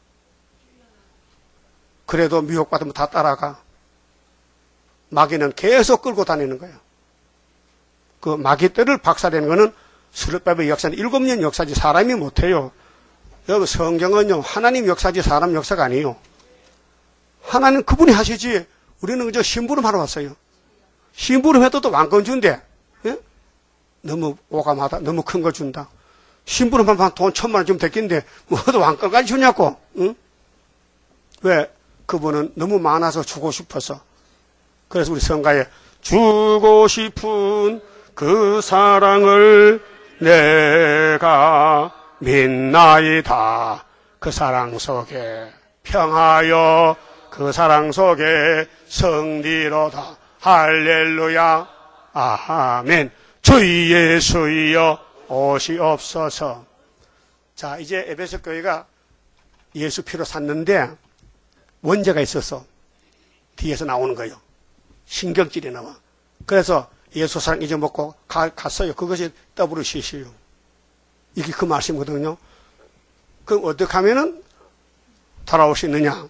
그래도 미혹받으면 다 따라가. 마귀는 계속 끌고 다니는 거예요. 그 마귀떼를 박살내는 거는 스룹바벨 역사는 일곱 년 역사지 사람이 못해요. 여러분 성경은요 하나님 역사지 사람 역사가 아니에요. 하나님 그분이 하시지 우리는 그저 심부름하러 왔어요. 심부름해도 또 왕권 준대. 예? 너무 오감하다. 너무 큰 거 준다. 심부름하면 돈 천만 원 주면 됐긴데 뭐도 왕권까지 주냐고. 응? 왜? 그분은 너무 많아서 주고 싶어서. 그래서 우리 성가에 주고 싶은 그 사랑을 내가 믿나이다. 그 사랑 속에 평하여 그 사랑 속에 승리로다. 할렐루야. 아멘. 주 예수여 오시옵소서. 자, 이제 에베소 교회가 예수 피로 샀는데 원죄가 있어서 뒤에서 나오는 거예요. 신경질이 나와. 그래서 예수 사랑 잊어먹고 가, 갔어요. 그것이 더블유씨씨요. 이게 그 말씀이거든요. 그럼 어떻게 하면은 돌아올 수 있느냐?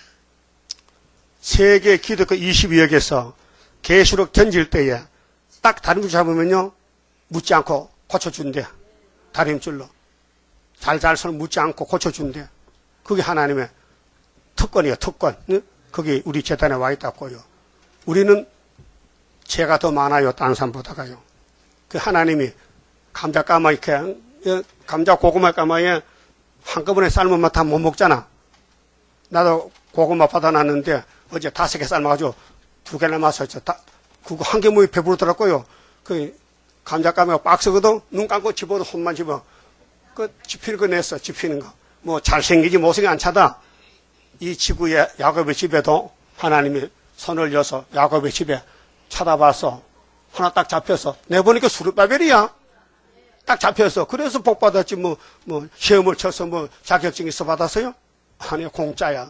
세계 기독교 이십이여 개에서 계시록 던질 때에 딱 다림줄 잡으면요, 묻지 않고 고쳐준대. 다림줄로. 잘잘선 묻지 않고 고쳐준대. 그게 하나님의 특권이에요, 특권. 그게 우리 재단에 와 있다고요. 우리는 죄가 더 많아요, 다른 사람보다가요. 그 하나님이 감자 까마 이렇게, 감자 고구마 까마에 한꺼번에 삶으면 다 못 먹잖아. 나도 고구마 받아놨는데 어제 다섯 개 삶아가지고 두 개 남았었죠. 다, 그거 한 개 모이 배부르더라고요. 그 감자 까마가 박스거든. 눈 감고 집어도 손만 집어. 그 집히는 거 냈어, 집히는 거. 뭐 잘생기지 못생기 안 차다. 이 지구의 야곱의 집에도 하나님이 손을 여서 야곱의 집에 찾아봐서 하나 딱 잡혀서 내보니까 수르바벨이야. 딱 잡혀서 그래서 복 받았지. 뭐, 뭐 시험을 쳐서 뭐 자격증 있어 받았어요? 아니요, 공짜야.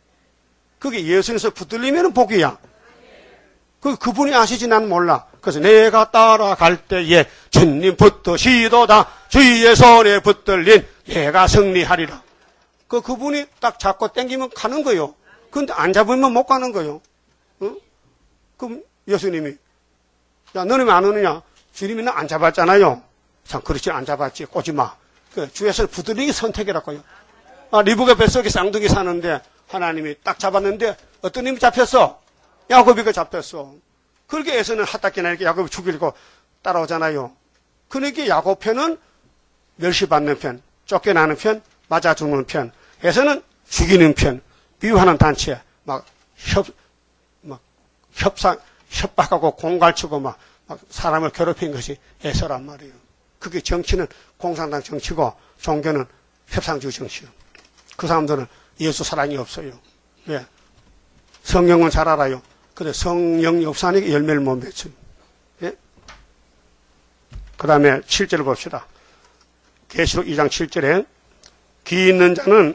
그게 예수님에서 붙들리면 복이야. 그 그분이 아시지 난 몰라. 그래서 내가 따라갈 때에 주님 붙드시도다. 주의 손에 붙들린 내가 승리하리라. 그 그분이 딱 잡고 당기면 가는 거요. 근데 안 잡으면 못 가는 거요. 응? 그럼 예수님이 야 너는 왜 안 오느냐? 주님이 나 안 잡았잖아요. 참 그렇지 안 잡았지. 꼬지 마. 그 주의 손을 붙들리기 선택이라고요. 아, 리브가 뱃속에 쌍둥이 사는데 하나님이 딱 잡았는데 어떤 놈이 잡혔어? 야곱이가 잡혔어. 그렇게 에서는 핫딱기나 이렇게 야곱을 죽이려고 따라오잖아요. 그러니까 야곱 편은 멸시받는 편, 쫓겨나는 편, 맞아 죽는 편. 에서는 죽이는 편, 미워하는 단체, 막 협, 막 협상, 협박하고 공갈치고 막, 막 사람을 괴롭힌 것이 에서란 말이에요. 그게 정치는 공산당 정치고 종교는 협상주의 정치요. 그 사람들은 예수 사랑이 없어요. 왜? 성령은 잘 알아요. 근데 성령이 없으니까 열매를 못 맺죠. 예? 그 다음에 칠 절을 봅시다. 계시록 이 장 칠 절에 귀 있는 자는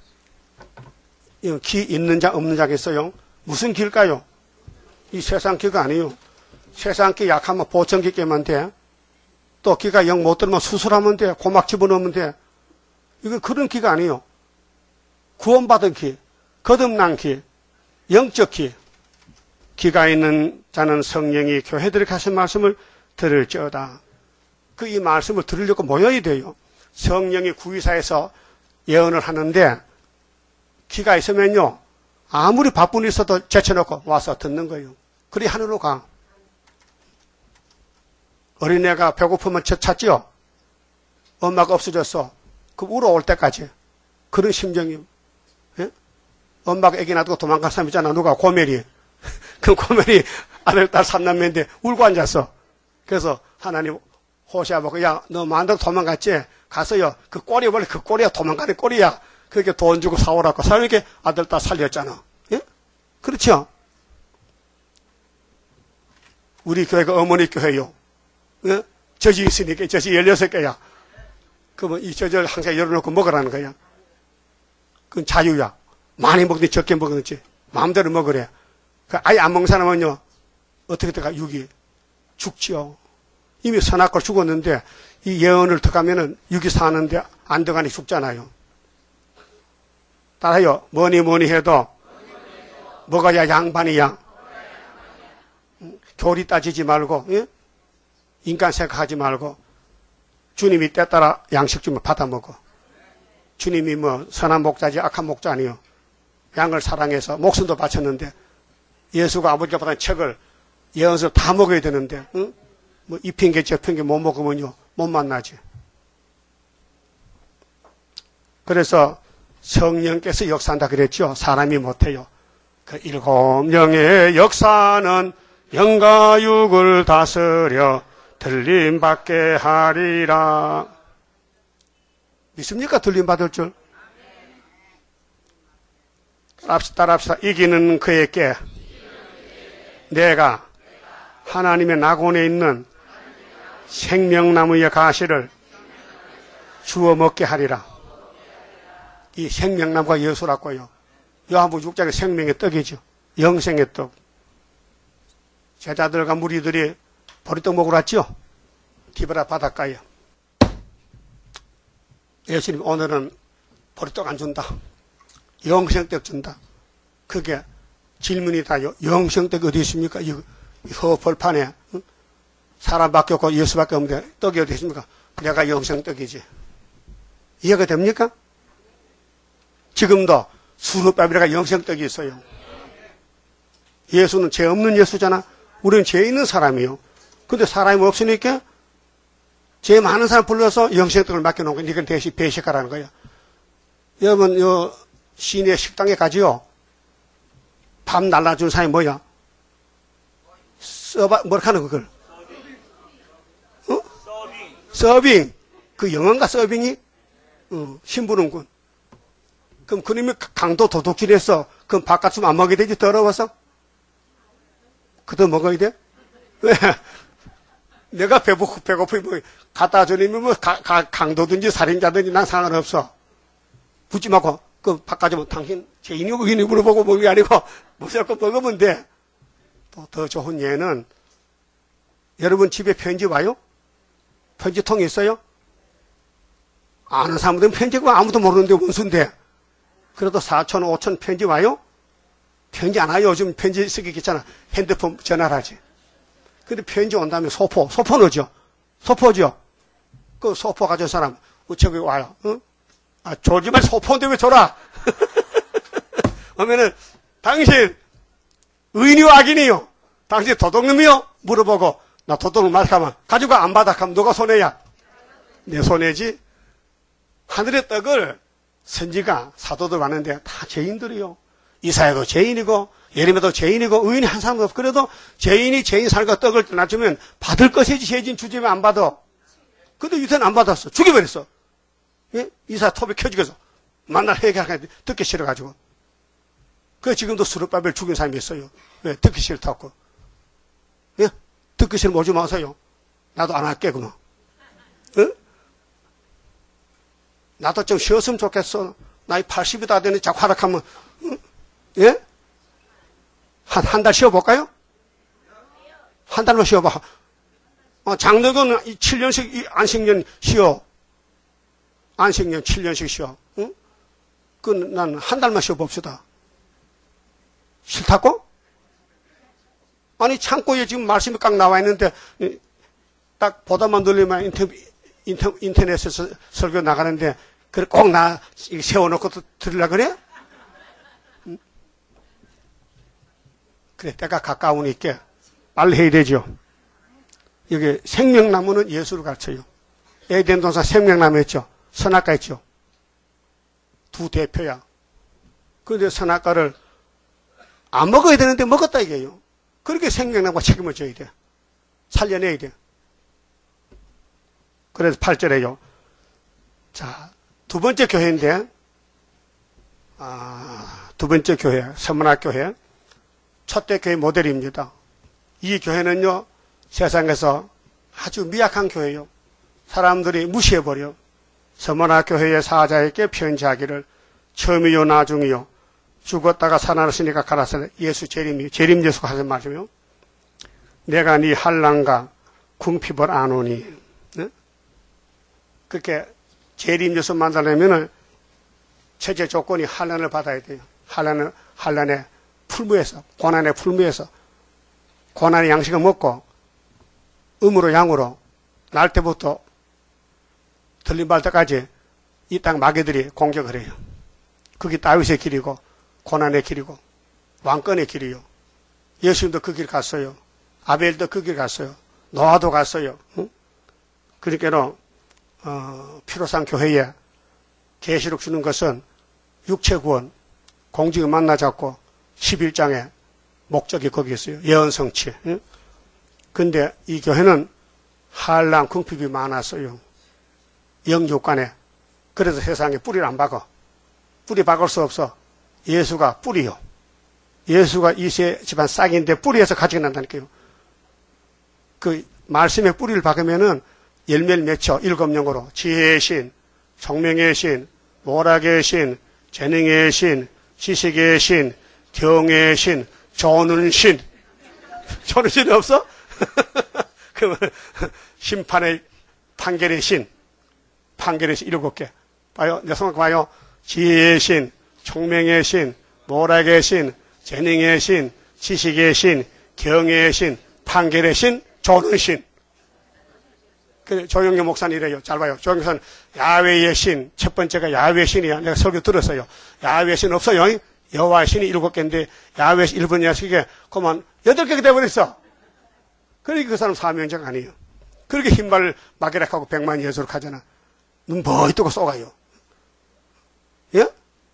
귀 있는 자 없는 자가 있어요. 무슨 길까요? 이 세상 귀가 아니에요. 세상 귀 약하면 보청기 깨면 돼. 또 귀가 영 못 들으면 수술하면 돼. 고막 집어넣으면 돼. 이거 그런 귀가 아니에요. 구원받은 귀, 거듭난 귀, 영적 귀. 귀가 있는 자는 성령이 교회들에게 하신 말씀을 들을지어다. 그 이 말씀을 들으려고 모여야 돼요. 성령이 구의사에서 예언을 하는데 귀가 있으면요 아무리 바쁜 일 있어도 제쳐놓고 와서 듣는 거예요. 그리 하늘로 가. 어린애가 배고프면 찾지요. 엄마가 없어졌어. 그 울어올 때까지. 그런 심정이에요. 예? 엄마가 애기 놔두고 도망간 사람 있잖아. 누가? 고멜이. 그 고멜이 아들, 딸, 삼남매인데 울고 앉았어. 그래서 하나님 호시아 보고 야, 너 만다고 도망갔지? 가서요. 그 꼬리 원래 그 꼬리야. 도망가는 꼬리야. 그렇게 돈 주고 사오라고. 사오니까 아들, 딸 살렸잖아. 예? 그렇죠? 우리 교회가 어머니 교회요. 예? 젖이 있으니까 젖이 열여섯 개야. 그러면 이 젖을 항상 열어놓고 먹으라는 거야. 그건 자유야. 많이 먹든지 적게 먹든지 마음대로 먹으래. 그 아예 안 먹는 사람은요 어떻게 될까? 육이 죽지요. 이미 선악과 죽었는데 이 예언을 들어가면은 육이 사는데 안 들어가니 죽잖아요. 따라요. 뭐니 뭐니 해도 먹어야 양반이야. 교리 따지지 말고 예? 인간 생각하지 말고 주님이 때 따라 양식 주면 받아 먹어. 주님이 뭐 선한 목자지 악한 목자 아니요. 양을 사랑해서 목숨도 바쳤는데 예수가 아버지가 받은 책을 예언서 다 먹어야 되는데 응? 뭐 이 핑계 저 핑계 못 먹으면요 못 만나지. 그래서 성령께서 역사한다 그랬죠. 사람이 못해요. 그 일곱 영의 역사는 영과 육을 다스려 들림받게 하리라. 믿습니까? 들림받을 줄? 따라합시다, 따라합시다. 이기는 그에게 내가 하나님의 낙원에 있는 생명나무의 가시를 주워 먹게 하리라. 이 생명나무가 예수라고요. 요한복음 육 장의 생명의 떡이죠. 영생의 떡. 제자들과 무리들이 보리떡 먹으러 왔죠. 기브라 바닷가에. 예수님 오늘은 보리떡 안 준다. 영생떡 준다. 그게 질문이다요. 영생떡 어디 있습니까? 이 허벌판에 사람밖에 없고 예수밖에 없는데 떡이 어디 있습니까? 내가 영생떡이지. 이해가 됩니까? 지금도 수르바벨가 영생떡이 있어요. 예수는 죄 없는 예수잖아. 우리는 죄 있는 사람이요. 근데 사람이 없으니까 죄 많은 사람 불러서 영생떡을 맡겨놓은 거야. 이건 대신 배식가라는 거야. 여러분, 요 시내 식당에 가지요. 밥 날라준 사람이 뭐야? 서바, 뭐라 하는 그걸? 어? 서빙. 서빙. 그 영어인가 서빙이? 어, 신부는군. 그럼 그놈이 강도 도둑질해서 그럼 바깥으로 안 먹게 되지? 더러워서? 그도 먹어야 돼? 왜? 내가 배고, 배고프면 뭐, 갖다 주려면 뭐, 가, 가, 강도든지 살인자든지 난 상관없어. 붙지 말고, 그 바깥으로 당신 죄인이고 의인이 물어보고 먹는 게 아니고, 무조건 먹으면 돼. 또 더 좋은 예는, 여러분 집에 편지 와요? 편지통이 있어요? 아는 사람들은 편지가 아무도 모르는데 원수인데. 그래도 사천, 오천 편지 와요? 편지 안 와요. 요즘 편지 쓰기 귀찮아. 핸드폰 전화를 하지. 근데 편지 온 다음에 소포, 소포 넣죠? 소포죠? 그 소포 가진 사람, 우체국에 와요. 응? 아, 졸지만 소포인데 왜 졸아? 그러면은, 당신, 의인이요, 악인이요? 당신 도둑놈이요? 물어보고, 나 도둑놈 말하면, 가지고 안 받아. 그럼 누가 손해야? 내 손해지? 하늘의 떡을 선지가, 사도들 왔는데 다 죄인들이요. 이사야도 죄인이고, 예레미야도 죄인이고, 의인이 한 사람도 없고, 그래도 죄인이 죄인 살과 떡을 놔주면 받을 것이지, 죄진 주지면 안 받아. 근데 유태는 안 받았어. 죽여버렸어. 예? 이사야 톱에 켜지고서 만날 회개하니까 듣기 싫어가지고. 그 지금도 수르바벨 죽인 사람이 있어요. 왜? 듣기 싫다고. 예? 듣기 싫으면 오지 마세요. 나도 안 할게, 그만. 예? 나도 좀 쉬었으면 좋겠어. 나이 팔십이 다 되는데 자꾸 하락하면, 응? 예? 한, 한 달 쉬어볼까요? 한 달만 쉬어봐. 어, 장로교는 칠 년씩 안식년 쉬어. 안식년 칠 년씩 쉬어. 응? 그, 난 한 달만 쉬어봅시다. 싫다고? 아니, 창고에 지금 말씀이 꽉 나와 있는데, 딱 보다만 돌리면 인터, 인터, 인터넷에서 설교 나가는데, 그래, 꼭 나 세워놓고 들으려고 그래? 응? 그래, 때가 가까우니까 빨리 해야 되죠. 여기 생명나무는 예수를 가르쳐요. 에덴 동산 생명나무 했죠. 선악과 했죠. 두 대표야. 그런데 선악과를 안 먹어야 되는데 먹었다 이게요. 그렇게 생명나무가 책임을 져야 돼. 살려내야 돼. 그래서 팔 절에요. 자, 두 번째 교회인데, 아, 두 번째 교회, 서문학교회. 첫째 교회 모델입니다. 이 교회는요, 세상에서 아주 미약한 교회요. 사람들이 무시해버려. 서문학교회의 사자에게 편지하기를 처음이요 나중이요 죽었다가 살아났으니까 가라사대. 예수 재림이 재림 예수가 하는 말이요. 내가 네 한란과 궁핍을 아노니. 네? 그렇게 재림 예수 만나려면은 최저 조건이 한란을 받아야 돼요. 한란을 한란의 풀무에서 고난의 풀무에서 고난의 양식을 먹고 음으로 양으로 날 때부터 들린 발 때까지 이 땅 마귀들이 공격을 해요. 그게 다윗의 길이고 고난의 길이고 왕권의 길이요. 예수님도 그 길 갔어요. 아벨도 그 길 갔어요. 노아도 갔어요. 응? 그러니까는 어, 피로상 교회에 계시록 주는 것은 육체 구원, 공직을 만나 잡고 십일 장에 목적이 거기 있어요. 예언 성취. 응? 근데 이 교회는 한란 궁핍이 많았어요. 영육간에. 그래서 세상에 뿌리를 안 박아. 뿌리 박을 수 없어. 예수가 뿌리요. 예수가 이세 집안 싹인데 뿌리에서 가지가 난다니까요. 그 말씀의 뿌리를 박으면은 열매를 맺혀 일곱 영어로 지혜의 신, 총명의 신, 모락의 신, 재능의 신, 지식의 신, 경의 신, 조는 신. 조는 신이 없어? 그러면 심판의 판결의 신, 판결의 신 일곱 개. 봐요. 내 손을 봐요. 지혜의 신, 총명의 신, 모락의 신, 재능의 신, 지식의 신, 경의 신, 판결의 신, 조는 신. 그 조영래 목사는 이래요. 잘 봐요. 조영래 목사는 야훼의 신, 첫 번째가 야훼의 신이야. 내가 설교 들었어요. 야훼의 신 없어요. 여호와의 신이 일곱 개인데 야훼의 신 일본 야식에 그만 여덟 개가 돼버렸어. 그러니까 그 사람 사명자가 아니에요. 그렇게 흰발 마게락하고 백만 예수로 가잖아. 눈 머리 뜨고 쏘가요. 예?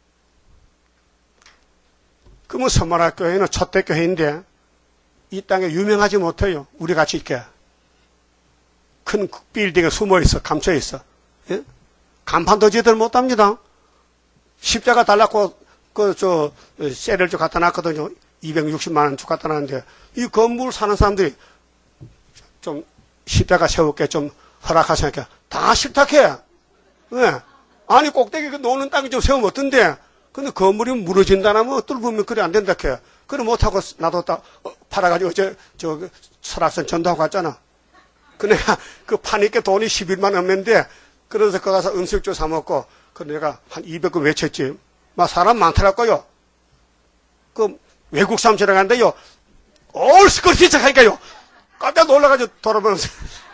그러면 서머나교회는 첫대 교회인데 이 땅에 유명하지 못해요. 우리 같이 이렇게 큰 빌딩에 숨어 있어, 감춰 있어. 예? 간판도 지들 못합니다. 십자가 달라고 그 저 셀을 좀 갖다 놨거든요. 이백육십만 원 주 갖다 놨는데 이 건물 사는 사람들이 좀 십자가 세울게 좀 허락하시니까 다 싫다해. 왜? 아니 꼭대기 그 노는 땅에 좀 세우면 어떤데? 근데 건물이 무너진다면 뚫으면 그래 안 된다 해. 그래 못하고 나도 딱 팔아가지고 어제 저 설악산 전도하고 갔잖아. 그 내가 그 파니까 돈이 십일만 원 없는데 그래서 거 가서 음식도 사 먹고 그 내가 한 이백 원 외쳤지. 막 사람 많더라고요. 그 외국 사람 지나가는데요. 얼스걸 시작하니까요. 깜짝 놀라가지고 돌아보면서.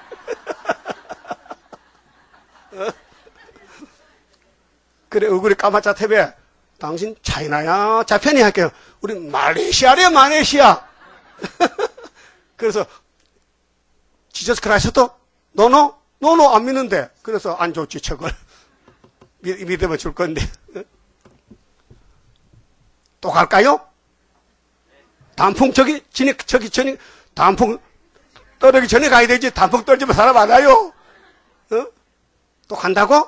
어? 그래 얼굴이 까맣자태배 당신 차이나야 자편이 할게요. 우리 말레이시아래 말레이시아. 그래서 지저스 크라이스트 노노 노노 안 믿는데 그래서 안 좋지 척을 믿으면 줄 건데 또 갈까요? 단풍 저기 진이 저기 전이 단풍 떨어지기 전에 가야 되지. 단풍 떨어지면 사람 안 와요. 어? 또 간다고?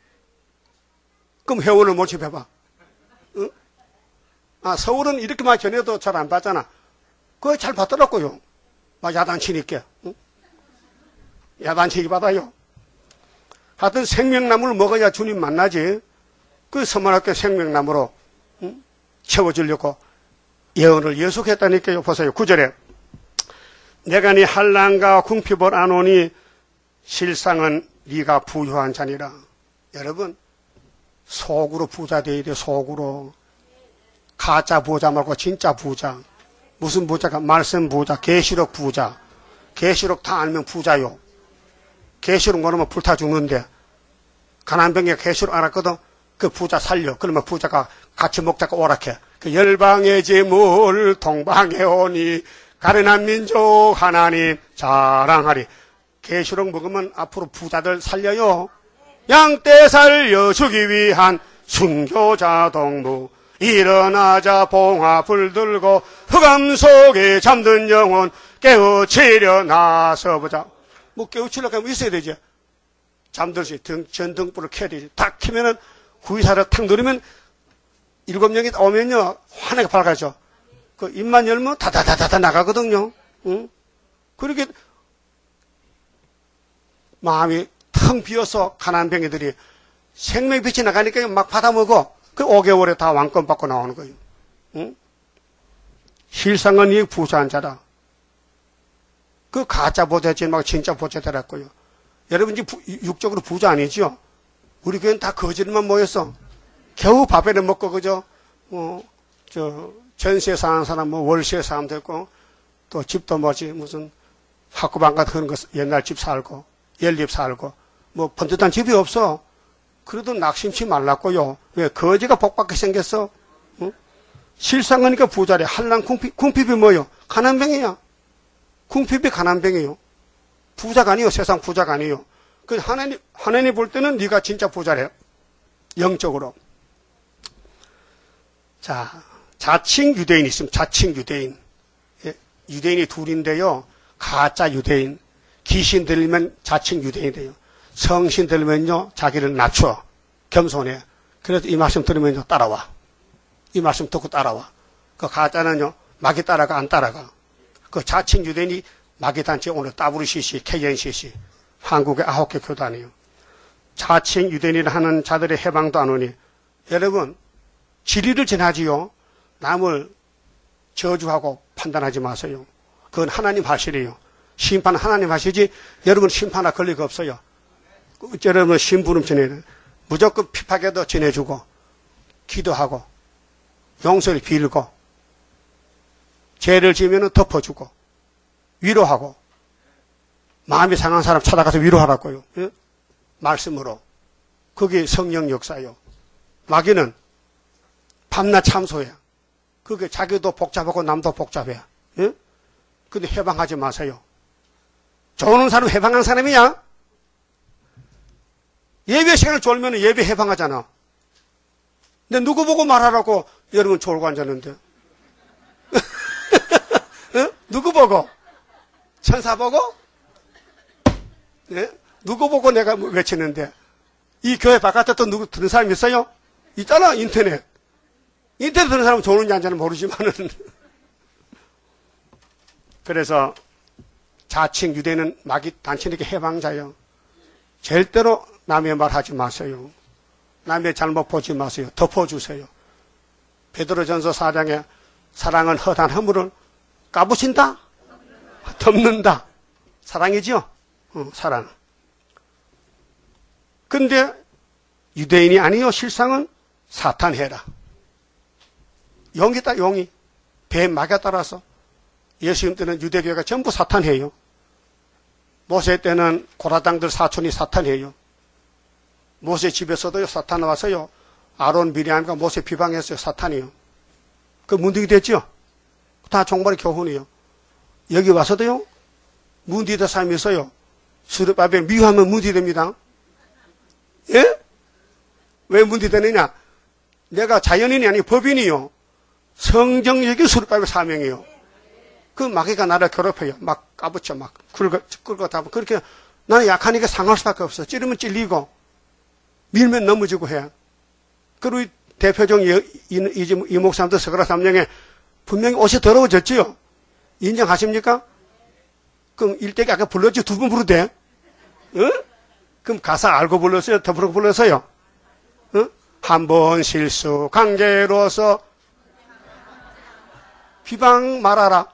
그럼 회원을 모집해봐. 어? 아 서울은 이렇게만 전해도 잘 안 받잖아. 그거 잘 받더라고요. 막 야단치니까. 응? 야단치기 받아요. 하여튼 생명나무를 먹어야 주님 만나지. 그 서문학교 생명나무로 응? 채워주려고 예언을 예속했다니까요. 보세요. 구 절에 내가 네 한란과 궁핍을 안오니 실상은 네가 부유한 자니라. 여러분 속으로 부자 돼야 돼. 속으로. 가짜 부자 말고 진짜 부자. 무슨 부자가? 말씀 부자, 계시록 부자. 계시록 다 알면 부자요. 계시록 모르면 불타 죽는데 가난병에 계시록 알았거든. 그 부자 살려. 그러면 부자가 같이 먹자고 오락해. 그 열방의 재물 동방에 오니 가련한 민족 하나님 자랑하리. 계시록 먹으면 앞으로 부자들 살려요. 양떼 살려주기 위한 순교자 동무 일어나자 봉화불 들고 흑암 속에 잠든 영혼 깨우치려 나서보자. 뭐 깨우치려고 하면 있어야 되지. 잠들지 등, 전등불을 켜야 되지. 탁 켜면은 구이사를 탁 누르면 일곱 명이 오면요 환하게 밝아져. 그 입만 열면 다다다다다 나가거든요. 응? 그렇게 마음이 텅 비어서 가난한 병이들이 생명빛이 나가니까 막 받아먹어. 그 오 개월에 다 왕권 받고 나오는 거예요. 응? 실상은 이 부자한 자다. 그 가짜 부자지 막 진짜 부자 되었고요. 여러분 이제 육적으로 부자 아니죠? 우리 교회는 다 거짓만 모였어. 겨우 밥에는 먹고 그죠? 어, 저 전세 사는 사람 뭐 월세 사람 됐고 또 집도 뭐지 무슨 학구방 같은 거 옛날 집 살고 연립 살고 뭐 번듯한 집이 없어. 그래도 낙심치 말랐고요. 왜? 거지가 복받게 생겼어. 응? 실상은니까 부자래. 한란 궁핍, 궁핍이 뭐요? 가난병이야. 궁핍이 가난병이에요. 부자가 아니요. 세상 부자가 아니요. 그 하나님, 하나님 볼 때는 네가 진짜 부자래요. 영적으로. 자, 자칭 유대인이 있으면 자칭 유대인. 예, 유대인이 둘인데요. 가짜 유대인. 귀신 들리면 자칭 유대인이 돼요. 성신 들면요, 자기를 낮춰. 겸손해. 그래서 이 말씀 들으면요, 따라와. 이 말씀 듣고 따라와. 그 가짜는요, 마귀 따라가 안 따라가. 그 자칭 유대인이 마귀단체 오늘 더블유씨씨, 케이엔씨씨, 한국의 아홉 개 교단이에요. 자칭 유대인이라 하는 자들의 해방도 안 오니, 여러분, 진리를 전하지요. 남을 저주하고 판단하지 마세요. 그건 하나님 하시래요. 심판은 하나님 하시지, 여러분 심판할 권리가 없어요. 여러분 심부름 전해야 돼. 무조건 핍박에도 전해주고, 기도하고, 용서를 빌고, 죄를 지으면 덮어주고, 위로하고, 마음이 상한 사람 찾아가서 위로하라고요. 예? 말씀으로. 그게 성령 역사요. 마귀는 밤낮 참소해. 그게 자기도 복잡하고 남도 복잡해. 예? 근데 해방하지 마세요. 좋은 사람 해방한 사람이야? 예배 시간을 졸면 예배 해방하잖아. 근데 누구 보고 말하라고 여러분 졸고 앉았는데? 어? 누구 보고? 천사 보고? 네? 누구 보고 내가 외치는데? 이 교회 바깥에 또 누구 듣는 사람 있어요? 있잖아, 인터넷. 인터넷 듣는 사람은 좋은지 안 좋은지 모르지만은. 그래서 자칭 유대는 마귀 단체니까 해방자요. 절대로 남의 말 하지 마세요. 남의 잘못 보지 마세요. 덮어주세요. 베드로전서 사 장에 사랑은 허단 허물을 까부신다? 덮는다. 사랑이죠? 어, 사랑. 근데 유대인이 아니요. 실상은 사탄해라. 용이다, 용이. 배 막에 따라서. 예수님 때는 유대교회가 전부 사탄해요. 모세 때는 고라당들 사촌이 사탄해요. 모세 집에서도요, 사탄 와서요, 아론, 미리암과 모세 비방했어요, 사탄이요. 그 문득이 됐죠? 다 종말의 교훈이요. 여기 와서도요, 문디된 사람이 있어요. 수르바벨 미워하면 문디됩니다. 예? 왜 문디되느냐? 내가 자연인이 아니고 법인이요. 성경적인 수르바벨 사명이요. 그 마귀가 나를 괴롭혀요. 막 까부쳐, 막 긁어, 긁어 다. 그렇게 나는 약하니까 상할 수밖에 없어. 찌르면 찔리고, 밀면 넘어지고 해. 그리고 대표적 이, 이, 이, 이 목사님도 서가라 삼령에 분명히 옷이 더러워졌지요? 인정하십니까? 그럼 일대기 아까 불렀지? 두 번 부르대? 어? 그럼 가사 알고 불렀어요? 더불어 불렀어요? 어? 한 번 실수, 강제로서 비방 말아라.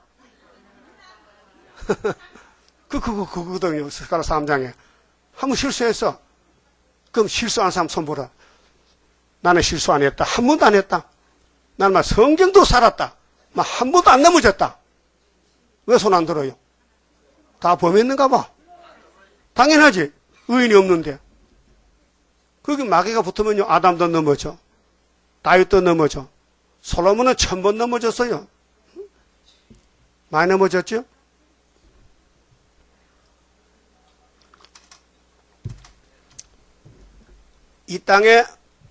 그, 그거, 그거거든요. 스가랴 삼 장에. 한 번 실수했어. 그럼 실수한 사람 손보라. 나는 실수 안 했다. 한 번도 안 했다. 나는 막 성경도 살았다. 막 한 번도 안 넘어졌다. 왜 손 안 들어요? 다 범했는가 봐. 당연하지. 의인이 없는데. 거기 마귀가 붙으면요. 아담도 넘어져. 다윗도 넘어져. 솔로몬은 천 번 넘어졌어요. 많이 넘어졌죠? 이 땅에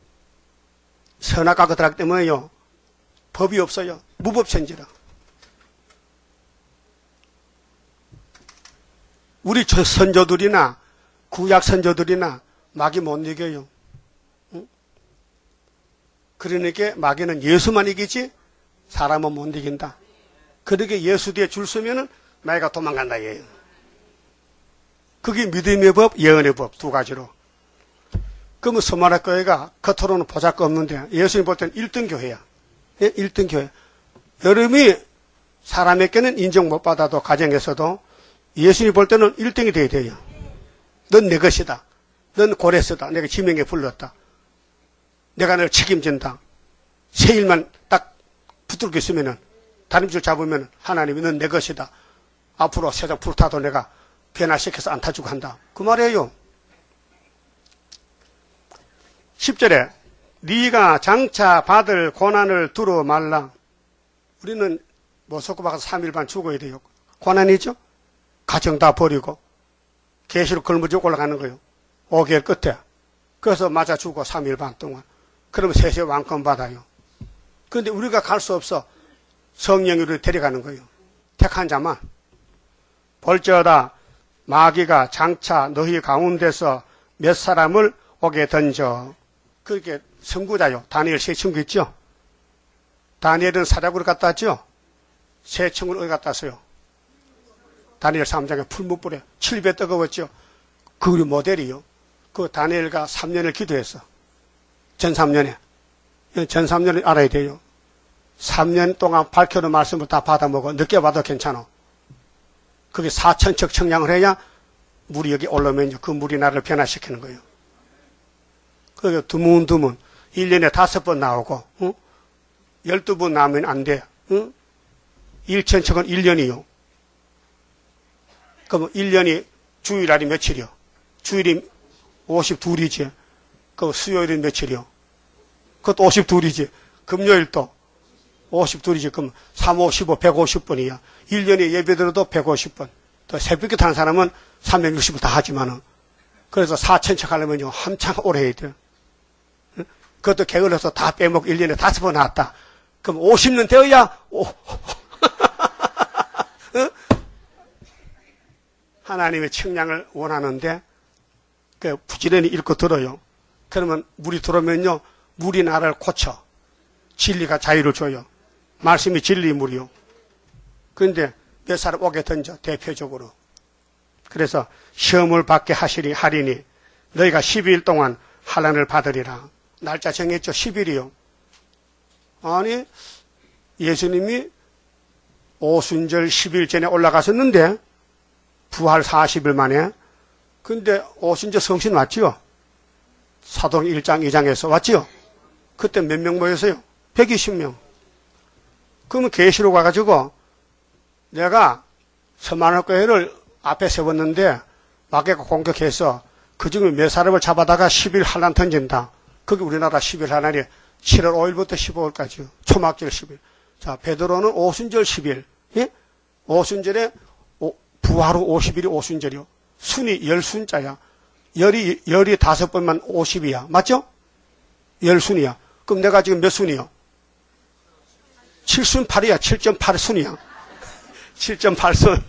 선악과 거드락 때문에요. 법이 없어요. 무법천지라. 우리 선조들이나 구약 선조들이나 마귀 못 이겨요. 응? 그러니까 마귀는 예수만 이기지 사람은 못 이긴다. 그렇게 예수 뒤에 줄 서면은 마귀가 도망간다 얘예요. 그게 믿음의 법, 예언의 법 두 가지로. 그러면 서마라 교회가 겉으로는 보잘거 없는데 예수님 볼 때는 일 등 교회야. 예? 일 등 교회. 여러분이 사람에게는 인정 못 받아도 가정에서도 예수님 볼 때는 일 등이 돼야 돼요. 넌 내 것이다. 넌 고레스다. 내가 지명에 불렀다. 내가 너를 책임진다. 새 일만 딱 붙들고 있으면은 다림줄 잡으면 하나님이 넌 내 것이다. 앞으로 세상 불타도 내가 변화시켜서 안 타주고 한다. 그 말이에요. 십 절에 네가 장차 받을 고난을 두루 말라. 우리는 뭐 속고 박아서 삼 일 반 죽어야 돼요. 고난이죠? 가정 다 버리고 계시로 걸머지고 올라가는 거예요. 오 개월 끝에. 그래서 맞아 죽고 삼 일 반 동안. 그러면 세세 왕권 받아요. 그런데 우리가 갈 수 없어. 성령이 우리를 데려가는 거예요. 택한 자만. 볼지어다 마귀가 장차 너희 가운데서 몇 사람을 오게 던져. 그렇게 선구자요. 다니엘 세 친구 있죠? 다니엘은 사략으로 갔다 왔죠? 새청으로 어디 갔다 왔어요? 다니엘 삼 장에 풀무불에 칠 배 뜨거웠죠? 그 우리 모델이요. 그 다니엘가 삼 년을 기도했어. 전 삼 년에. 전 삼 년을 알아야 돼요. 삼 년 동안 밝혀놓은 말씀을 다 받아먹어. 늦게 봐도 괜찮아. 그게 사천척 청량을 해야 물이 여기 올라오면 그 물이 나를 변화시키는 거예요. 그게 드문드문 일 년에 다섯 번 나오고 어? 열두 번 나오면 안 돼. 어? 일천척은 일 년이요. 그럼 일 년이 주일날이 며칠이요? 주일이 오십이이지. 그 수요일이 며칠이요? 그것도 오십이이지. 금요일도 오십이이지. 그럼 삼, 오, 십오, 백오십 번이야. 일 년에 예배 들어도 백오십 번. 또 새벽에 타는 사람은 삼백육십 번 다 하지만은. 그래서 사천척 하려면요, 한참 오래 해야 돼요. 그것도 게을러서 다 빼먹고 일 년에 다섯 번 나왔다. 그럼 오십 년 되어야, 오. 하나님의 청량을 원하는데, 그 부지런히 읽고 들어요. 그러면 물이 들어오면요, 물이 나를 고쳐. 진리가 자유를 줘요. 말씀이 진리 물이요. 그런데 몇 사람 오게 던져, 대표적으로. 그래서 시험을 받게 하시리, 하리니, 너희가 십이 일 동안 환난을 받으리라. 날짜 정했죠? 십 일이요. 아니, 예수님이 오순절 십 일 전에 올라가셨는데, 부활 사십 일 만에. 근데 오순절 성신 왔지요? 사도행 일 장, 이 장에서 왔지요? 그때 몇 명 모였어요? 백이십 명. 그러면 계시록 와가지고, 내가 서만원 교회를 앞에 세웠는데, 마귀가 공격해서, 그 중에 몇 사람을 잡아다가 십 일 환난 던진다. 그게 우리나라 십 일 환난이 칠월 오일부터 십오일까지요. 초막절 십 일. 자, 베드로는 오순절 십 일. 예? 오순절에 오, 부활 후 오십 일이 오순절이요. 순이 열순자야. 열이, 열이 다섯 번만 오십이야. 맞죠? 열순이야. 그럼 내가 지금 몇 순이요? 칠순 팔이야. 칠 점 팔 순이야. 칠 점 팔 순.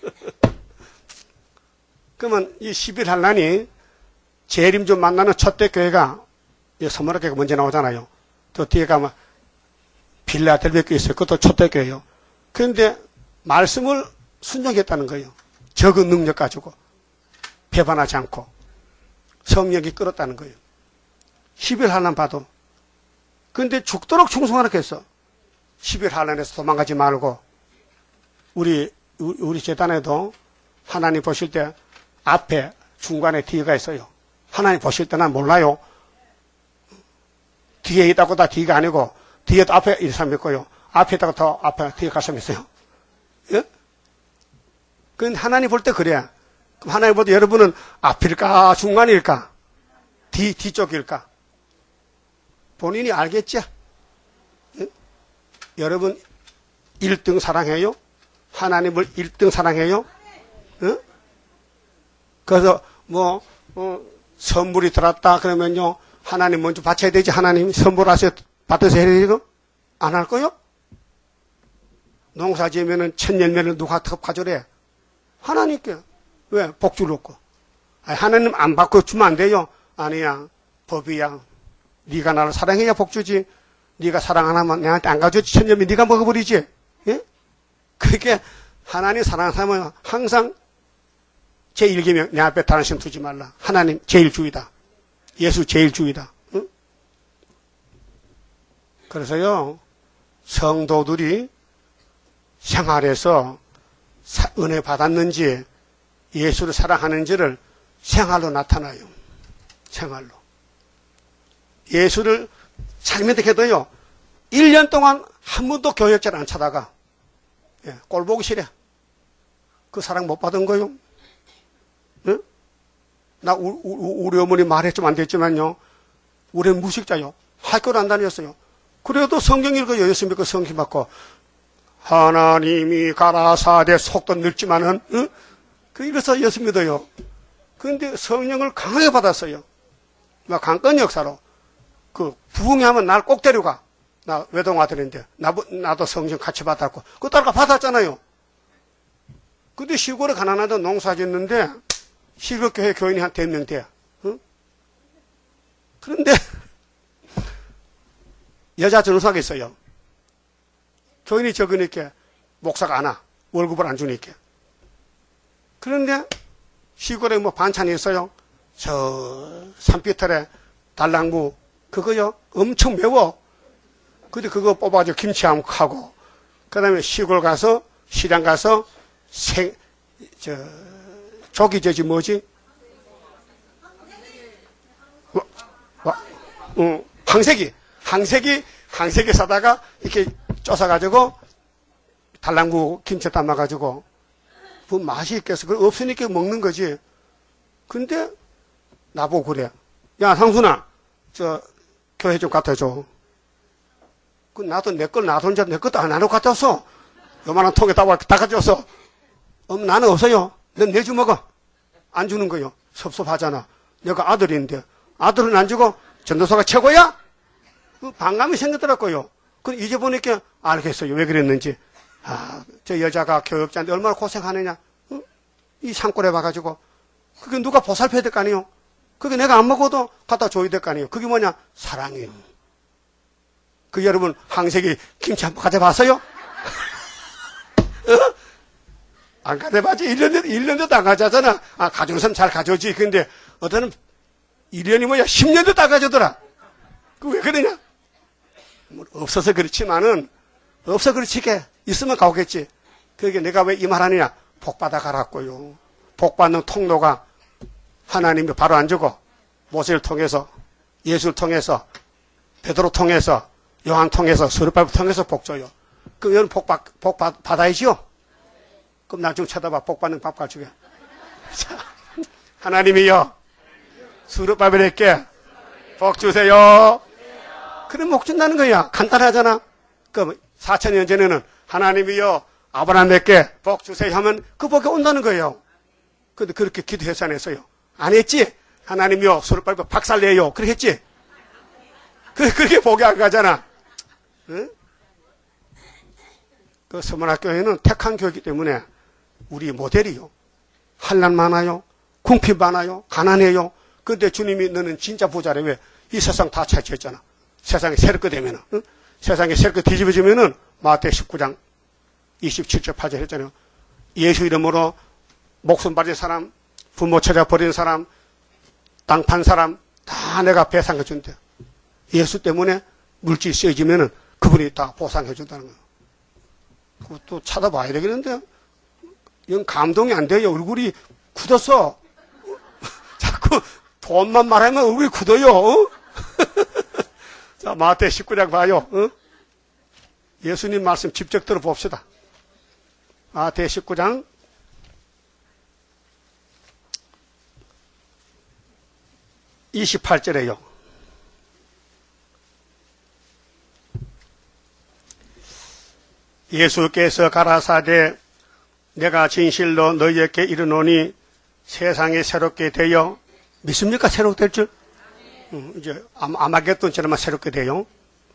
그러면 이 십 일 환난이 재림 좀 만나는 첫대 교회가 서머라교회가 먼저 나오잖아요. 또 뒤에 가면 빌라델비아 교회 있어요. 그것도 첫대 교회예요. 그런데 말씀을 순종했다는 거예요. 적은 능력 가지고 배반하지 않고 성령이 끌었다는 거예요. 십 일 환난 봐도. 그런데 죽도록 충성하라고 했어. 십 일 환난에서 도망가지 말고 우리 우리 재단에도 하나님 보실 때 앞에 중간에 뒤가 있어요. 하나님 보실 때는 몰라요. 뒤에 있다고 다 뒤가 아니고 뒤에도 앞에 이 사람 있고요. 앞에 있다고 더 앞에 뒤에 갈 사람 있어요. 예? 그건 하나님 볼 때 그래. 그럼 하나님 볼 때 여러분은 앞일까 중간일까 뒤 뒤쪽일까 본인이 알겠죠? 예? 여러분 일 등 사랑해요? 하나님을 일 등 사랑해요? 예? 그래서 뭐 어, 선물이 들었다 그러면요 하나님 먼저 바쳐야 되지. 하나님 선물하셔 받으세요 해야 되고 안 할 거요? 농사 지으면은 첫 열매를 누가 더 가져래? 하나님께. 왜? 복주를 놓고. 아니, 하나님 안 받고 주면 안 돼요? 아니야. 법이야. 네가 나를 사랑해야 복주지. 네가 사랑 안 하면 내한테 안 가져지. 첫 열매 네가 먹어버리지. 예? 그게 하나님 사랑하는 사람은 항상 제일 계명 내 앞에 다른 신 두지 말라. 하나님 제일 주의다. 예수 제일 주의다. 응? 그래서요 성도들이 생활에서 사, 은혜 받았는지 예수를 사랑하는지를 생활로 나타나요. 생활로. 예수를 살면서 해도요 일 년 동안 한 번도 교역자를 안 찾아가. 예, 꼴 보기 싫어. 그 사랑 못 받은 거요. 예? 나 우, 우, 우리 어머니 말했지만 안 됐지만요. 우리 무식자요. 학교를 안 다녔어요. 그래도 성경 읽어요. 예수 믿고 성경 받고 하나님이 가라사대 속도 늙지만은 어? 그 이래서 예수 믿어요. 그런데 성령을 강하게 받았어요. 막 강권 역사로 그 부흥하면 날 꼭 데려가. 나 외동 아들인데 나, 나도 성령 같이 받았고 그 딸과 받았잖아요. 근데 시골에 가난하다 농사 짓는데 시골교회 교인이 한 백 명 돼. 응? 그런데 여자 전사가 있어요. 교인이 적으니까 목사가 안 와. 월급을 안 주니까. 그런데 시골에 뭐 반찬이 있어요. 저 산비탈에 달랑무 그거요 엄청 매워. 근데 그거 뽑아가지고 김치함하고 그 다음에 시골 가서 시장 가서 생, 저 조기 저지 뭐지? 와, 와, 응, 항세기 항세기 항세기 사다가 이렇게 쪄서가지고 달랑무 김치 담아가지고 그 맛이 있겠어. 그 없으니까 먹는 거지. 근데 나보고 그래. 야 상순아 저 교회 좀 갖다 줘. 그 나도 내 걸 나도 혼자 내 것도 안 하고 갖다 줬어. 요만한 통에 다 가져서. 음, 나는 없어요. 넌 내주 먹어. 안 주는 거요. 섭섭하잖아. 내가 아들인데 아들은 안 주고 전도사가 최고야? 그 반감이 생기더라고요. 그 이제 보니까 알겠어요. 왜 그랬는지. 아, 저 여자가 교육자인데 얼마나 고생하느냐. 어? 이 산골에 와가지고 그게 누가 보살펴야 될 거 아니에요. 그게 내가 안 먹어도 갖다 줘야 될 거 아니에요. 그게 뭐냐? 사랑이에요. 그 여러분 항세기 김치 한번 가져봤어요? 어? 안 가져봤지? 일 년도, 일 년도 안 가져잖아. 아, 가져온 사람 잘 가져오지. 근데 어떤 일 년이 뭐야? 십 년도 다 가져오더라. 그 왜 그러냐? 뭐 없어서 그렇지만은 없어 그렇지게 있으면 가오겠지. 그게 내가 왜 이 말 하느냐? 복 받아 가라고요. 복 받는 통로가 하나님이 바로 안 주고 모세를 통해서 예수를 통해서 베드로 통해서 요한 통해서 서르바벨 통해서 복 줘요. 그럼 여러분 복, 받, 복 받, 받아야지요. 그럼 나 좀 쳐다봐. 복 받는 밥 가지고. 하나님이요. 서르바벨에게 복 주세요. 그럼 복 준다는 거야. 간단하잖아. 그럼 사천 년 전에는 하나님이요 아브라함에게 복 주세요 하면 그 복이 온다는 거예요. 근데 그렇게 기도해서 안 했어요. 안 했지? 하나님이요 서르바벨 박살내요. 그렇게 했지? 그, 그렇게 복이 안 가잖아. 응? 그 서문학교에는 택한 교육이기 때문에 우리 모델이요. 환난 많아요. 궁핍 많아요. 가난해요. 근데 주님이 너는 진짜 부자래. 왜? 이 세상 다 차지했잖아. 세상에 새롭게 되면은. 응? 세상에 새롭게 뒤집어지면은 마태 십구 장 이십칠 절 팔 절 했잖아요. 예수 이름으로 목숨 바친 사람, 부모 찾아버린 사람, 땅 판 사람 다 내가 배상해 준대. 예수 때문에 물질이 쓰여지면은 그분이 다 보상해 준다는 거예요. 그것도 찾아봐야 되겠는데, 이건 감동이 안 돼요. 얼굴이 굳었어. 자꾸 돈만 말하면 얼굴이 굳어요. 어? 자, 마태 십구 장 봐요. 어? 예수님 말씀 직접 들어봅시다. 마태 십구 장 이십팔 절에요. 예수께서 가라사대 내가 진실로 너희에게 이르노니 세상이 새롭게 되어 믿습니까? 새롭게 될 줄? 음, 이제 아마겟돈처럼 새롭게 돼요.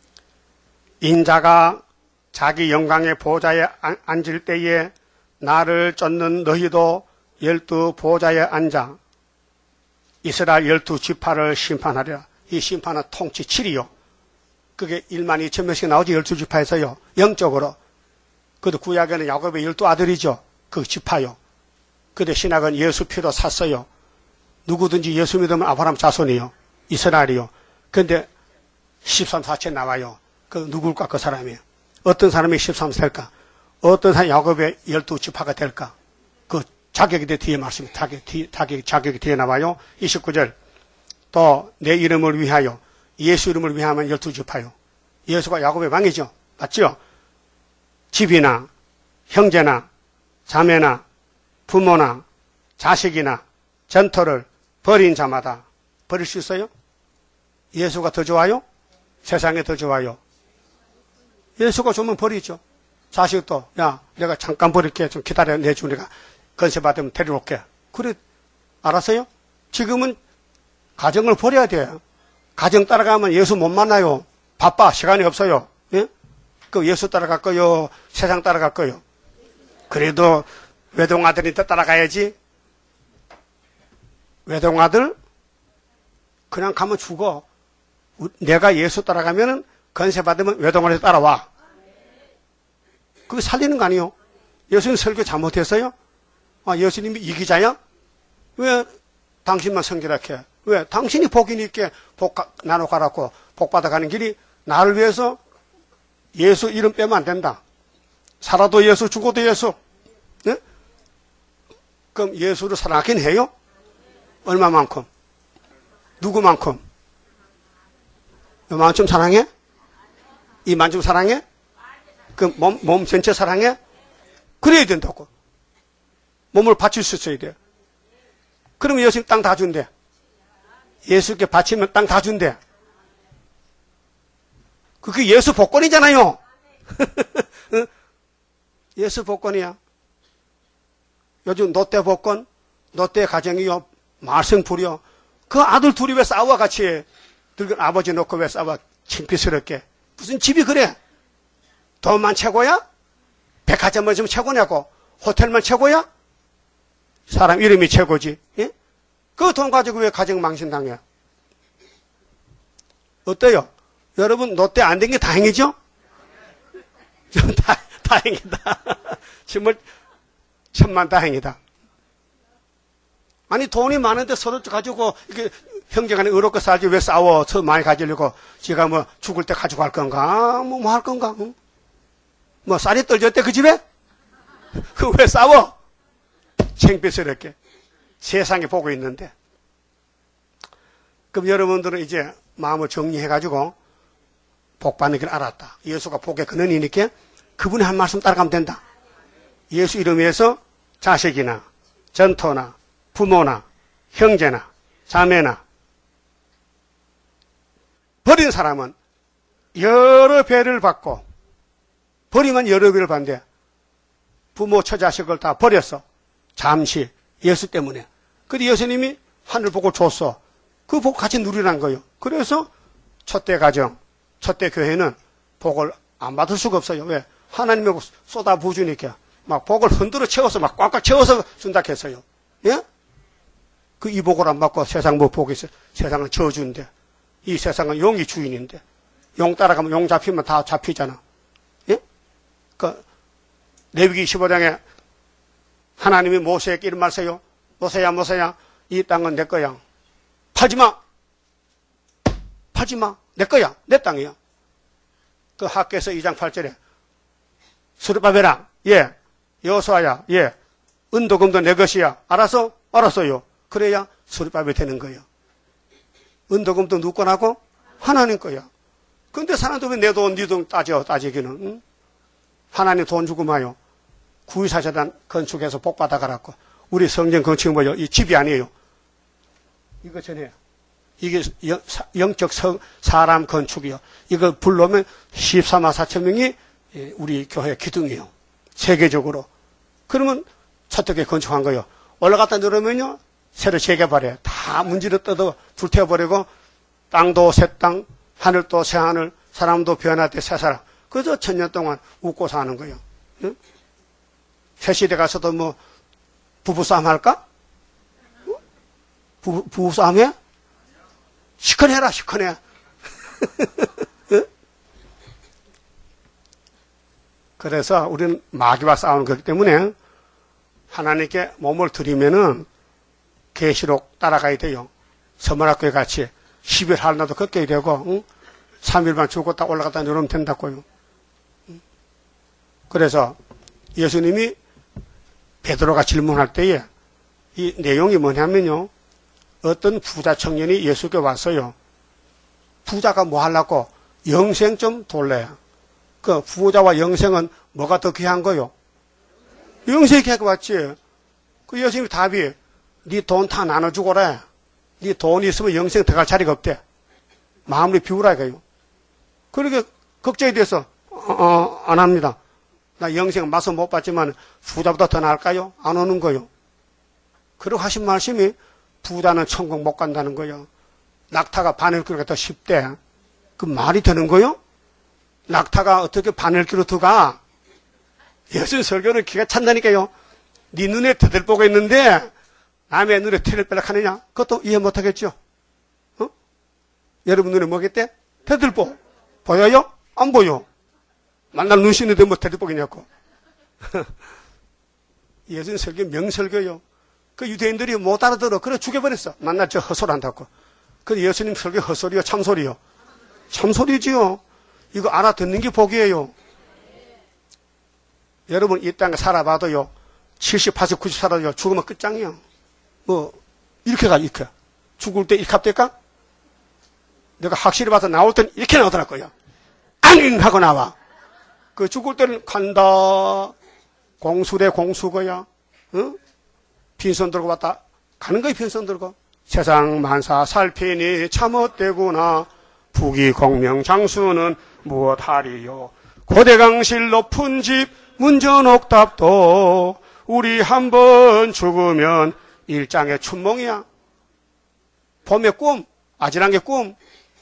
인자가 자기 영광의 보좌에 앉을 때에 나를 쫓는 너희도 열두 보좌에 앉아 이스라엘 열두 지파를 심판하리라. 이 심판은 통치 칠이요. 그게 일만 이천 명씩 나오지 열두 지파에서요. 영적으로. 그래도 구약에는 야곱의 열두 아들이죠. 그 지파요. 근데 신약은 예수 피로 샀어요. 누구든지 예수 믿으면 아브라함 자손이요. 이스라엘이요. 근데 십삼 사체 나와요. 그 누굴까 그 사람이. 어떤 사람이 십삼 세일까? 어떤 사람이 야곱의 열두 지파가 될까? 그 자격이 뒤에 말씀, 자격, 자격, 자격이 뒤에 나와요. 이십구 절. 또 내 이름을 위하여 예수 이름을 위하면 열두 지파요. 예수가 야곱의 왕이죠. 맞죠? 집이나 형제나 자매나 부모나 자식이나 전토를 버린 자마다 버릴 수 있어요? 예수가 더 좋아요? 세상에 더 좋아요? 예수가 좋으면 버리죠. 자식도 야 내가 잠깐 버릴게 좀 기다려 내주니까 건세 받으면 데려올게. 그래 알았어요? 지금은 가정을 버려야 돼요. 가정 따라가면 예수 못 만나요. 바빠 시간이 없어요. 예? 그 예수 따라갈 거요? 세상 따라갈 거요? 그래도 외동아들한테 따라가야지. 외동아들 그냥 가면 죽어. 내가 예수 따라가면은 건세 받으면 외동아들 따라와. 그거 살리는 거 아니에요? 예수님 설교 잘못했어요? 아, 예수님이 이기자야? 왜 당신만 성결하게? 왜? 당신이 복인 있게 복 나눠 가라고 복 받아가는 길이 나를 위해서 예수 이름 빼면 안 된다. 살아도 예수, 죽어도 예수. 네? 그럼 예수를 사랑하긴 해요? 얼마만큼? 누구만큼? 요만큼 사랑해? 이만큼 사랑해? 그 몸, 몸 전체 사랑해? 그래야 된다고. 몸을 바칠 수 있어야 돼. 그러면 예수님 땅 다 준대. 예수께 바치면 땅 다 준대. 그게 예수 복권이잖아요. 예수 복권이야. 요즘 롯데 복권, 롯데 가정이요, 말썽부려. 그 아들 둘이 왜 싸워 같이? 늙은 아버지 놓고 왜 싸워? 창피스럽게. 무슨 집이 그래? 돈만 최고야? 백화점만 좀 최고냐고? 호텔만 최고야? 사람 이름이 최고지. 예? 그 돈 가지고 왜 가정 망신당해? 어때요? 여러분 롯데 안 된 게 다행이죠? 다, 다행이다. 정말 천만 다행이다. 아니 돈이 많은데 서로 가지고 이렇게 형제간에 의롭게 살지 왜 싸워? 더 많이 가지려고 지가 뭐 죽을 때 가지고 할 건가? 뭐 뭐 할 건가? 응? 뭐 쌀이 떨어졌대 그 집에? 그 왜 싸워? 창피스럽게 세상에 보고 있는데. 그럼 여러분들은 이제 마음을 정리해가지고 복 받는 길 알았다. 예수가 복의 근원이니까 그분의 한 말씀 따라가면 된다. 예수 이름에서 자식이나 전토나 부모나 형제나 자매나 버린 사람은 여러 배를 받고 버리면 여러 배를 받는데 부모 처자식을 다 버렸어. 잠시 예수 때문에. 근데 예수님이 하늘 복을 줬어. 그 복 같이 누리라는 거예요. 그래서 첫대 가정, 첫대 교회는 복을 안 받을 수가 없어요. 왜? 하나님의 쏟아 부으니까 막 복을 흔들어 채워서 막 꽉꽉 채워서 준다 했어요. 예? 그 이 복을 안 받고 세상 뭐 복이 있어. 세상은 저주인데. 이 세상은 용이 주인인데. 용 따라가면 용 잡히면 다 잡히잖아. 예? 그 레위기 십오 장에 하나님이 모세에게 이런 말 써요. 모세야 모세야 이 땅은 내 거야. 팔지마. 팔지마. 내 거야. 내 땅이야. 그 학교에서 이 장 팔 절에 스룹바벨아 예. 여호수아야 예. 은도금도 내 것이야. 알아서? 알았어요. 그래야 스룹바벨이 되는 거예요. 은도금도 누구 거라고? 하나님 거야. 근데 사람도 왜 내 돈, 네 돈 따져, 따지기는. 응? 하나님 돈 주고 마요. 구의사재단 건축해서 복 받아가라고. 우리 성전 건축이 뭐요? 이 집이 아니에요. 이거 전에. 이게 영, 영적 성, 사람 건축이요. 이거 불러오면 십삼만 사천 명이 우리 교회 기둥이에요. 세계적으로. 그러면 첫떻게 건축한 거예요. 올라갔다 내려오면요. 새로 재개발해. 다 문지르 뜯어 불태워버리고 땅도 새 땅, 하늘도 새 하늘, 사람도 변화돼 새 사람. 그래서 천년 동안 웃고 사는 거예요. 응? 새 시대 가서도 뭐 부부싸움 할까? 부부, 부부싸움 해? 시큰해라 시큰해. 응? 그래서 우리는 마귀와 싸우는 거기 때문에 하나님께 몸을 드리면은 계시록 따라가야 돼요. 서문학교에 같이 십 일 할 날도 걷게 되고 응? 삼 일만 죽었다 올라갔다 내려오면 된다고요. 응? 그래서 예수님이 베드로가 질문할 때에 이 내용이 뭐냐면요. 어떤 부자 청년이 예수께 왔어요. 부자가 뭐 하려고? 영생 좀 돌래. 그 부자와 영생은 뭐가 더 귀한 거요? 영생이 귀하게 왔지. 그 예수님이 답이 네 돈 다 나눠주고래. 네 돈이 있으면 영생 들어갈 자리가 없대. 마음을 비우라 이거요. 그렇게 걱정이 돼서 어, 어, 안 합니다. 나 영생 맛은 못 봤지만 부자보다 더 나을까요? 안 오는 거요. 그러고 하신 말씀이 부자는 천국 못 간다는 거요. 낙타가 바늘길로 더 쉽대. 그 말이 되는 거요? 낙타가 어떻게 바늘길로 더 가? 예수 설교는 기가 찬다니까요. 네 눈에 테들보가 있는데 남의 눈에 테들빼락 하느냐? 그것도 이해 못하겠죠. 어? 여러분 눈에 뭐겠대? 테들보. 보여요? 안 보여. 만날 눈 씻는데 뭐 테들보겠냐고. 예수님 설교 명설교요. 그 유대인들이 못 알아들어. 그래 죽여버렸어. 만날 저 헛소리한다고. 그 예수님 설교 헛소리요 참소리요. 참소리지요. 이거 알아듣는 게 복이에요. 여러분 이 땅에 살아봐도요. 칠십, 팔십, 구십 살아도요. 죽으면 끝장이요. 뭐 이렇게 가 이렇게. 죽을 때 이렇게 합될까? 내가 확실히 봐서 나올 때는 이렇게 나오더라고요. 앙! 하고 나와. 그 죽을 때는 간다. 공수대 공수거야. 응? 빈손 들고 왔다. 가는 거야 빈손 들고. 세상 만사 살피니 참헛되구나. 부귀공명 장수는 무엇하리요. 고대강실 높은 집 문전옥답도 우리 한번 죽으면 일장의 춘몽이야. 봄의 꿈, 아지랑의 꿈.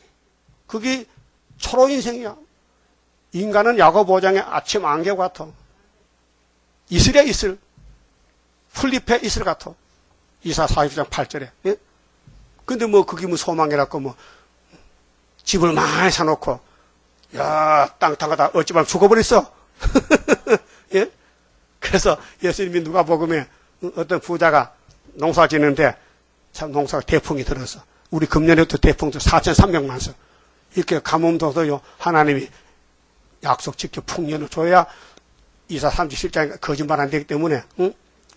그게 초로 인생이야. 인간은 야고보장의 아침 안개 같아. 이슬이야 이슬. 풀잎의 이슬 같아. 이사 사십 장 팔 절에. 예? 근데 뭐 그게 뭐 소망이라고 뭐 집을 많이 사놓고 야 땅 타가다 어찌 보면 죽어버렸어. 예? 그래서 예수님이 누가복음에 어떤 부자가 농사 짓는데 참 농사가 대풍이 들어서 우리 금년에도 대풍도 사천삼백만 서 이렇게 가뭄도 더요 하나님이 약속 지켜 풍년을 줘야 이사 삼십칠 장에 거짓말 안 되기 때문에. 응?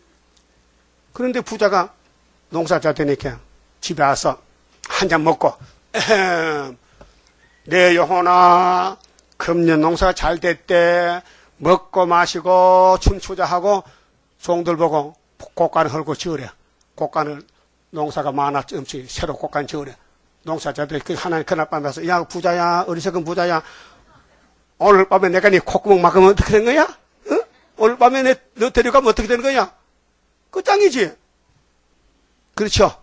그런데 부자가 농사 잘 되니까 집에 와서 한 잔 먹고 에헴, 내 영혼아 금년 농사가 잘 됐대. 먹고 마시고 춤추자 하고 종들 보고 곡간을 헐고 지으래. 곡간을 농사가 많았지 새로 곡간 지으래. 농사 잘 돼. 그 하나님 그날 밤에 와서 야 부자야 어리석은 부자야 오늘 밤에 내가 네 콧구멍 막으면 어떻게 된 거야? 응? 오늘 밤에 내, 너 데려가면 어떻게 되는 거야? 끝장이지. 그렇죠?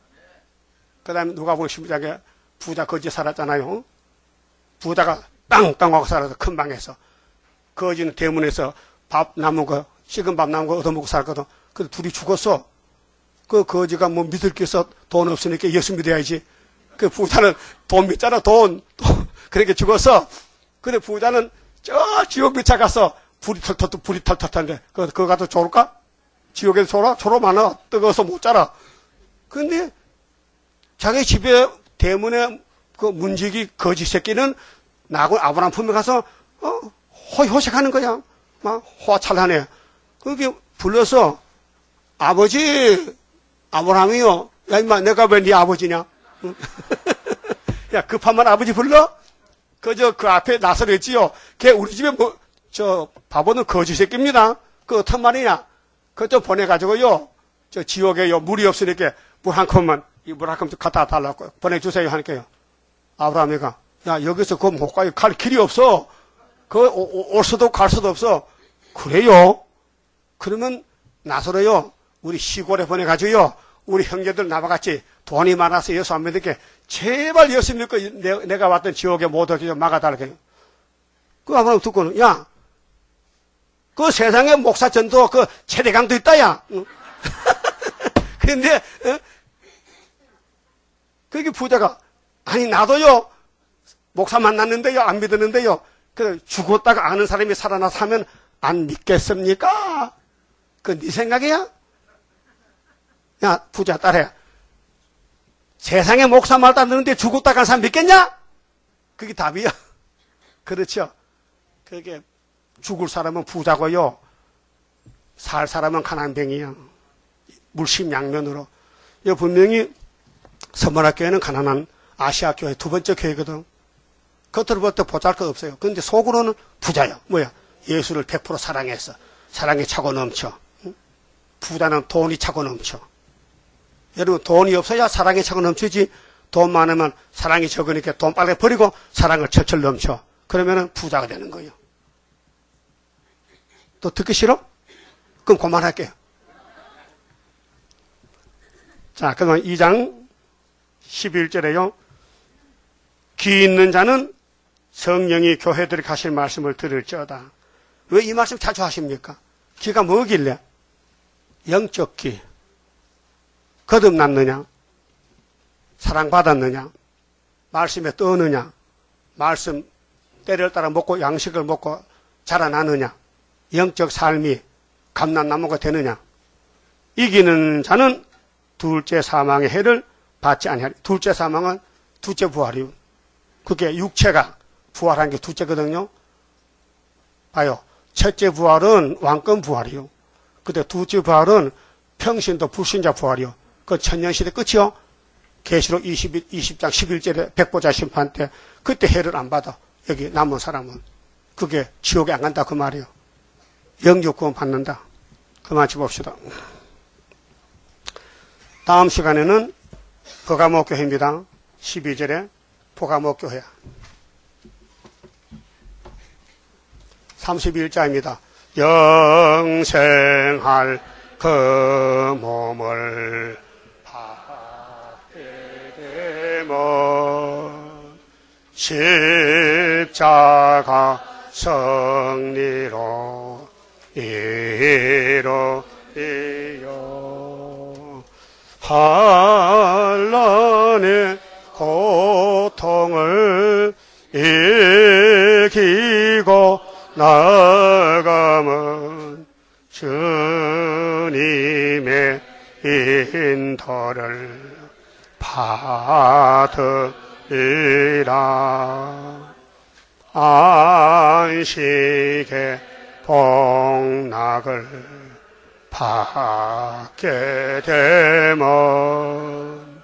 그 다음에 누가 보면 십구 장에 부자 거지 살았잖아요. 부자가 땅땅하고 살아서 큰 방에서 거지는 대문에서 밥 남은 거 식은 밥 남은 거 얻어먹고 살거든. 근데 둘이 죽었어. 그 거지가 뭐 믿을 게 있어. 돈 없으니까 예수 믿어야지. 그 부자는 돈 믿잖아 돈. 그렇게 죽었어. 근데 부자는 저 지옥 밑에 가서 불이 털털 불이 털털한데 그 그거 가도 좋을까? 지옥에서 졸아 졸아 많아 뜨거워서 못 자라. 근데 자기 집에 대문에 그 문지기 거지 새끼는 나고 아브라함 품에 가서 어 호호식하는 거야. 막 호화찬란해. 그게 불러서 아버지 아브라함이요. 야 임마 내가 왜 네 아버지냐? 야 급한 말 아버지 불러? 그저 그 앞에 나서려 했지요. 걔 우리 집에 뭐 저 바보는 거지 새끼입니다. 그 어떤 말이냐? 그거 좀 보내가지고요. 저 지옥에요 물이 없으니까 물 한 컵만 이 물 한 컵 갖다 달라고 보내주세요 하니까요. 아브라함이가 야 여기서 그거 못 가요. 갈 길이 없어. 그 올 수도 갈 수도 없어. 그래요? 그러면 나서로요 우리 시골에 보내가지고요. 우리 형제들 나와 같이 돈이 많아서 예수 안 믿을게. 제발 예수 믿고 내, 내가 왔던 지옥에 못 오게 좀 막아달라고. 그 아브라함 듣고는 야 그 세상에 목사 전도 그 최대강도 있다 야. 그런데 어? 그게 부자가 아니 나도요 목사 만났는데요 안 믿었는데요 그 죽었다가 아는 사람이 살아나서 하면 안 믿겠습니까? 그 네 생각이야? 야 부자 딸야 세상에 목사 말도 안 듣는데 죽었다가 한 사람 믿겠냐? 그게 답이야. 그렇죠. 그게 죽을 사람은 부자고요 살 사람은 가난뱅이야. 물심양면으로. 이 분명히 선물학교회는 가난한 아시아 교회 두 번째 교회거든. 겉으로 볼 때 보잘것 없어요. 그런데 속으로는 부자야. 뭐야? 예수를 백 퍼센트 사랑했어. 사랑이 차고 넘쳐. 응? 부자는 돈이 차고 넘쳐. 여러분 돈이 없어야 사랑이 차고 넘치지. 돈 많으면 사랑이 적으니까 돈 빨리 버리고 사랑을 철철 넘쳐. 그러면은 부자가 되는 거예요. 또 듣기 싫어? 그럼 그만할게요. 자, 그러면 이 장 십일 절에요. 귀 있는 자는 성령이 교회들이 하실 말씀을 들을지어다. 왜 이 말씀 자주 하십니까? 귀가 뭐길래? 영적 귀. 거듭났느냐? 사랑받았느냐? 말씀에 떠느냐? 말씀 때를 따라 먹고 양식을 먹고 자라나느냐? 영적 삶이 감난나무가 되느냐? 이기는 자는 둘째 사망의 해를 받지 아니하리. 둘째 사망은 둘째 부활이요. 그게 육체가 부활한 게 둘째거든요. 봐요. 첫째 부활은 왕권 부활이요. 근데 둘째 부활은 평신도 불신자 부활이요. 그 천년시대 끝이요. 계시록 이십 장 십일 절에 백보자 심판 때 그때 해를 안 받아. 여기 남은 사람은. 그게 지옥에 안 간다 그 말이요. 영적 구원 받는다. 그만 짚읍시다. 다음 시간에는 버가모교회입니다. 십이 절에 버가모교회. 삼십일 자입니다. 영생할 그 몸을 받게 되면 십자가 승리로 이루리요. 환난의 고통을 이기고 나가면 주님의 인도를 받으리라. 안식의 복락을 받게 되면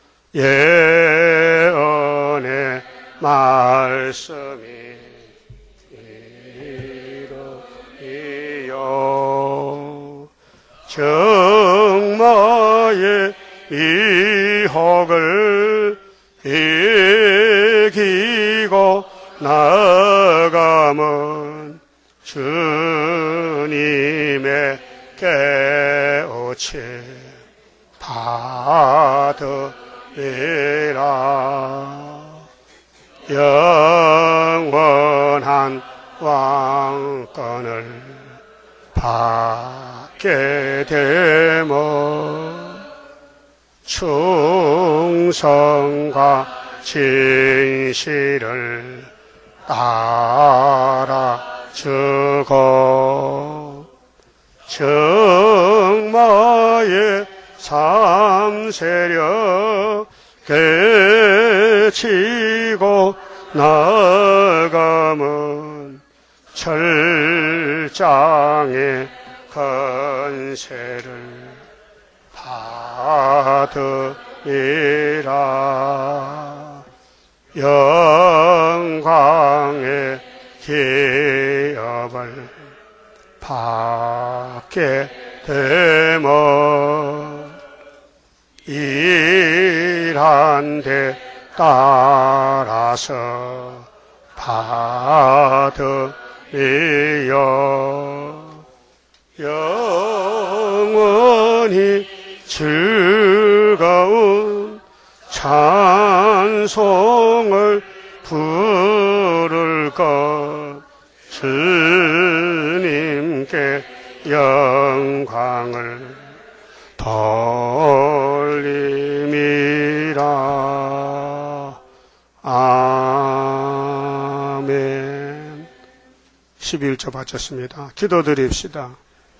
예언의 말씀이 이루이요. 정마의 미혹을 이기고 나가면 주님의 깨우치 받으리라. 영원한 왕권을 받게 되면 충성과 진실을 따라주고 정마의 삼세력 깨치고 나가면 철장의 건세를 받으리라. 영광의 기업을 받게 되면 일한 데 따라서 받으리요. 영원히 즐거운 찬송을 부를 것 주님께 영광을 돌림이라. 아멘. 십일 조 바쳤습니다. 기도드립시다.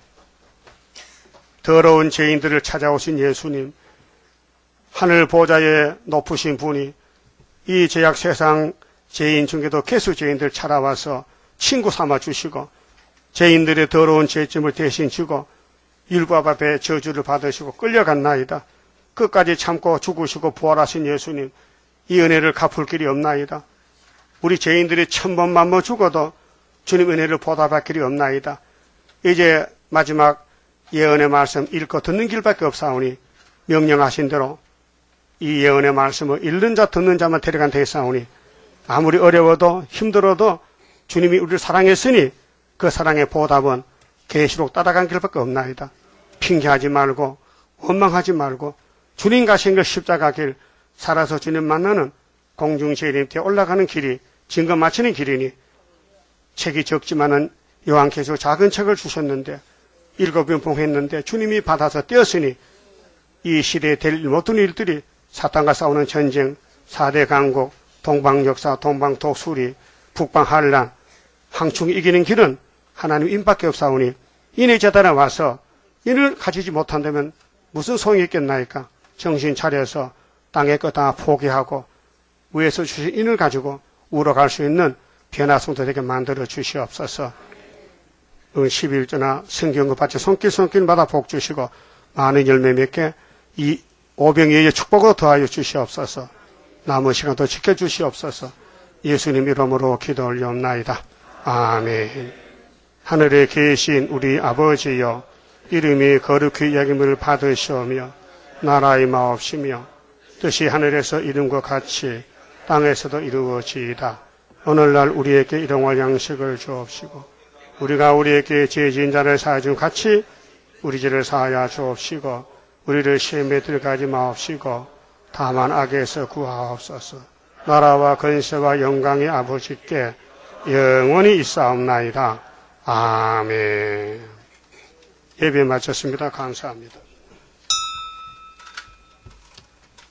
더러운 죄인들을 찾아오신 예수님, 하늘 보좌에 높으신 분이 이 죄악 세상 죄인 중에도 개수 죄인들 찾아와서 친구 삼아 주시고 죄인들의 더러운 죄짐을 대신 지고 율법 앞에 저주를 받으시고 끌려갔나이다. 끝까지 참고 죽으시고 부활하신 예수님, 이 은혜를 갚을 길이 없나이다. 우리 죄인들이 천번 만번 죽어도 주님 은혜를 보답할 길이 없나이다. 이제 마지막 예언의 말씀 읽고 듣는 길밖에 없사오니 명령하신 대로 이 예언의 말씀을 읽는 자 듣는 자만 데려간 되사오니 아무리 어려워도 힘들어도 주님이 우리를 사랑했으니 그 사랑의 보답은 계시록 따라간 길밖에 없나이다. 핑계하지 말고 원망하지 말고 주님 가신 그 십자가 길 살아서 주님 만나는 공중제림께 올라가는 길이 증거 마치는 길이니 책이 적지만은 요한계시록 작은 책을 주셨는데 일곱 번 봉했는데 주님이 받아서 떼었으니 이 시대에 될 모든 일들이 사탄과 싸우는 전쟁, 사대 강국, 동방역사, 동방독수리, 북방한란, 항충 이기는 길은 하나님 인밖에 없사오니 인의 재단에 와서 인을 가지지 못한다면 무슨 소용이 있겠나이까? 정신 차려서 땅의 것 다 포기하고 위에서 주신 인을 가지고 우러갈 수 있는 변화성도 되게 만들어 주시옵소서. 십일 조나 성경과 같이 손길 손길 받아 복 주시고 많은 열매 맺게 이 오병이의 축복으로 더하여 주시옵소서. 남은 시간도 지켜주시옵소서. 예수님 이름으로 기도 올리옵나이다. 아멘. 하늘에 계신 우리 아버지여, 이름이 거룩히 여김을 받으시오며 나라의 마옵시며 뜻이 하늘에서 이룬 것 같이 땅에서도 이루어지이다. 오늘날 우리에게 일용할 양식을 주옵시고 우리가 우리에게 죄 지은 자를 사하여 준 같이 우리 죄를 사하여 주옵시고 우리를 시험에 들어가지 마옵시고 다만 악에서 구하옵소서. 나라와 권세와 영광이 아버지께 영원히 있사옵나이다. 아멘. 예배 마쳤습니다. 감사합니다.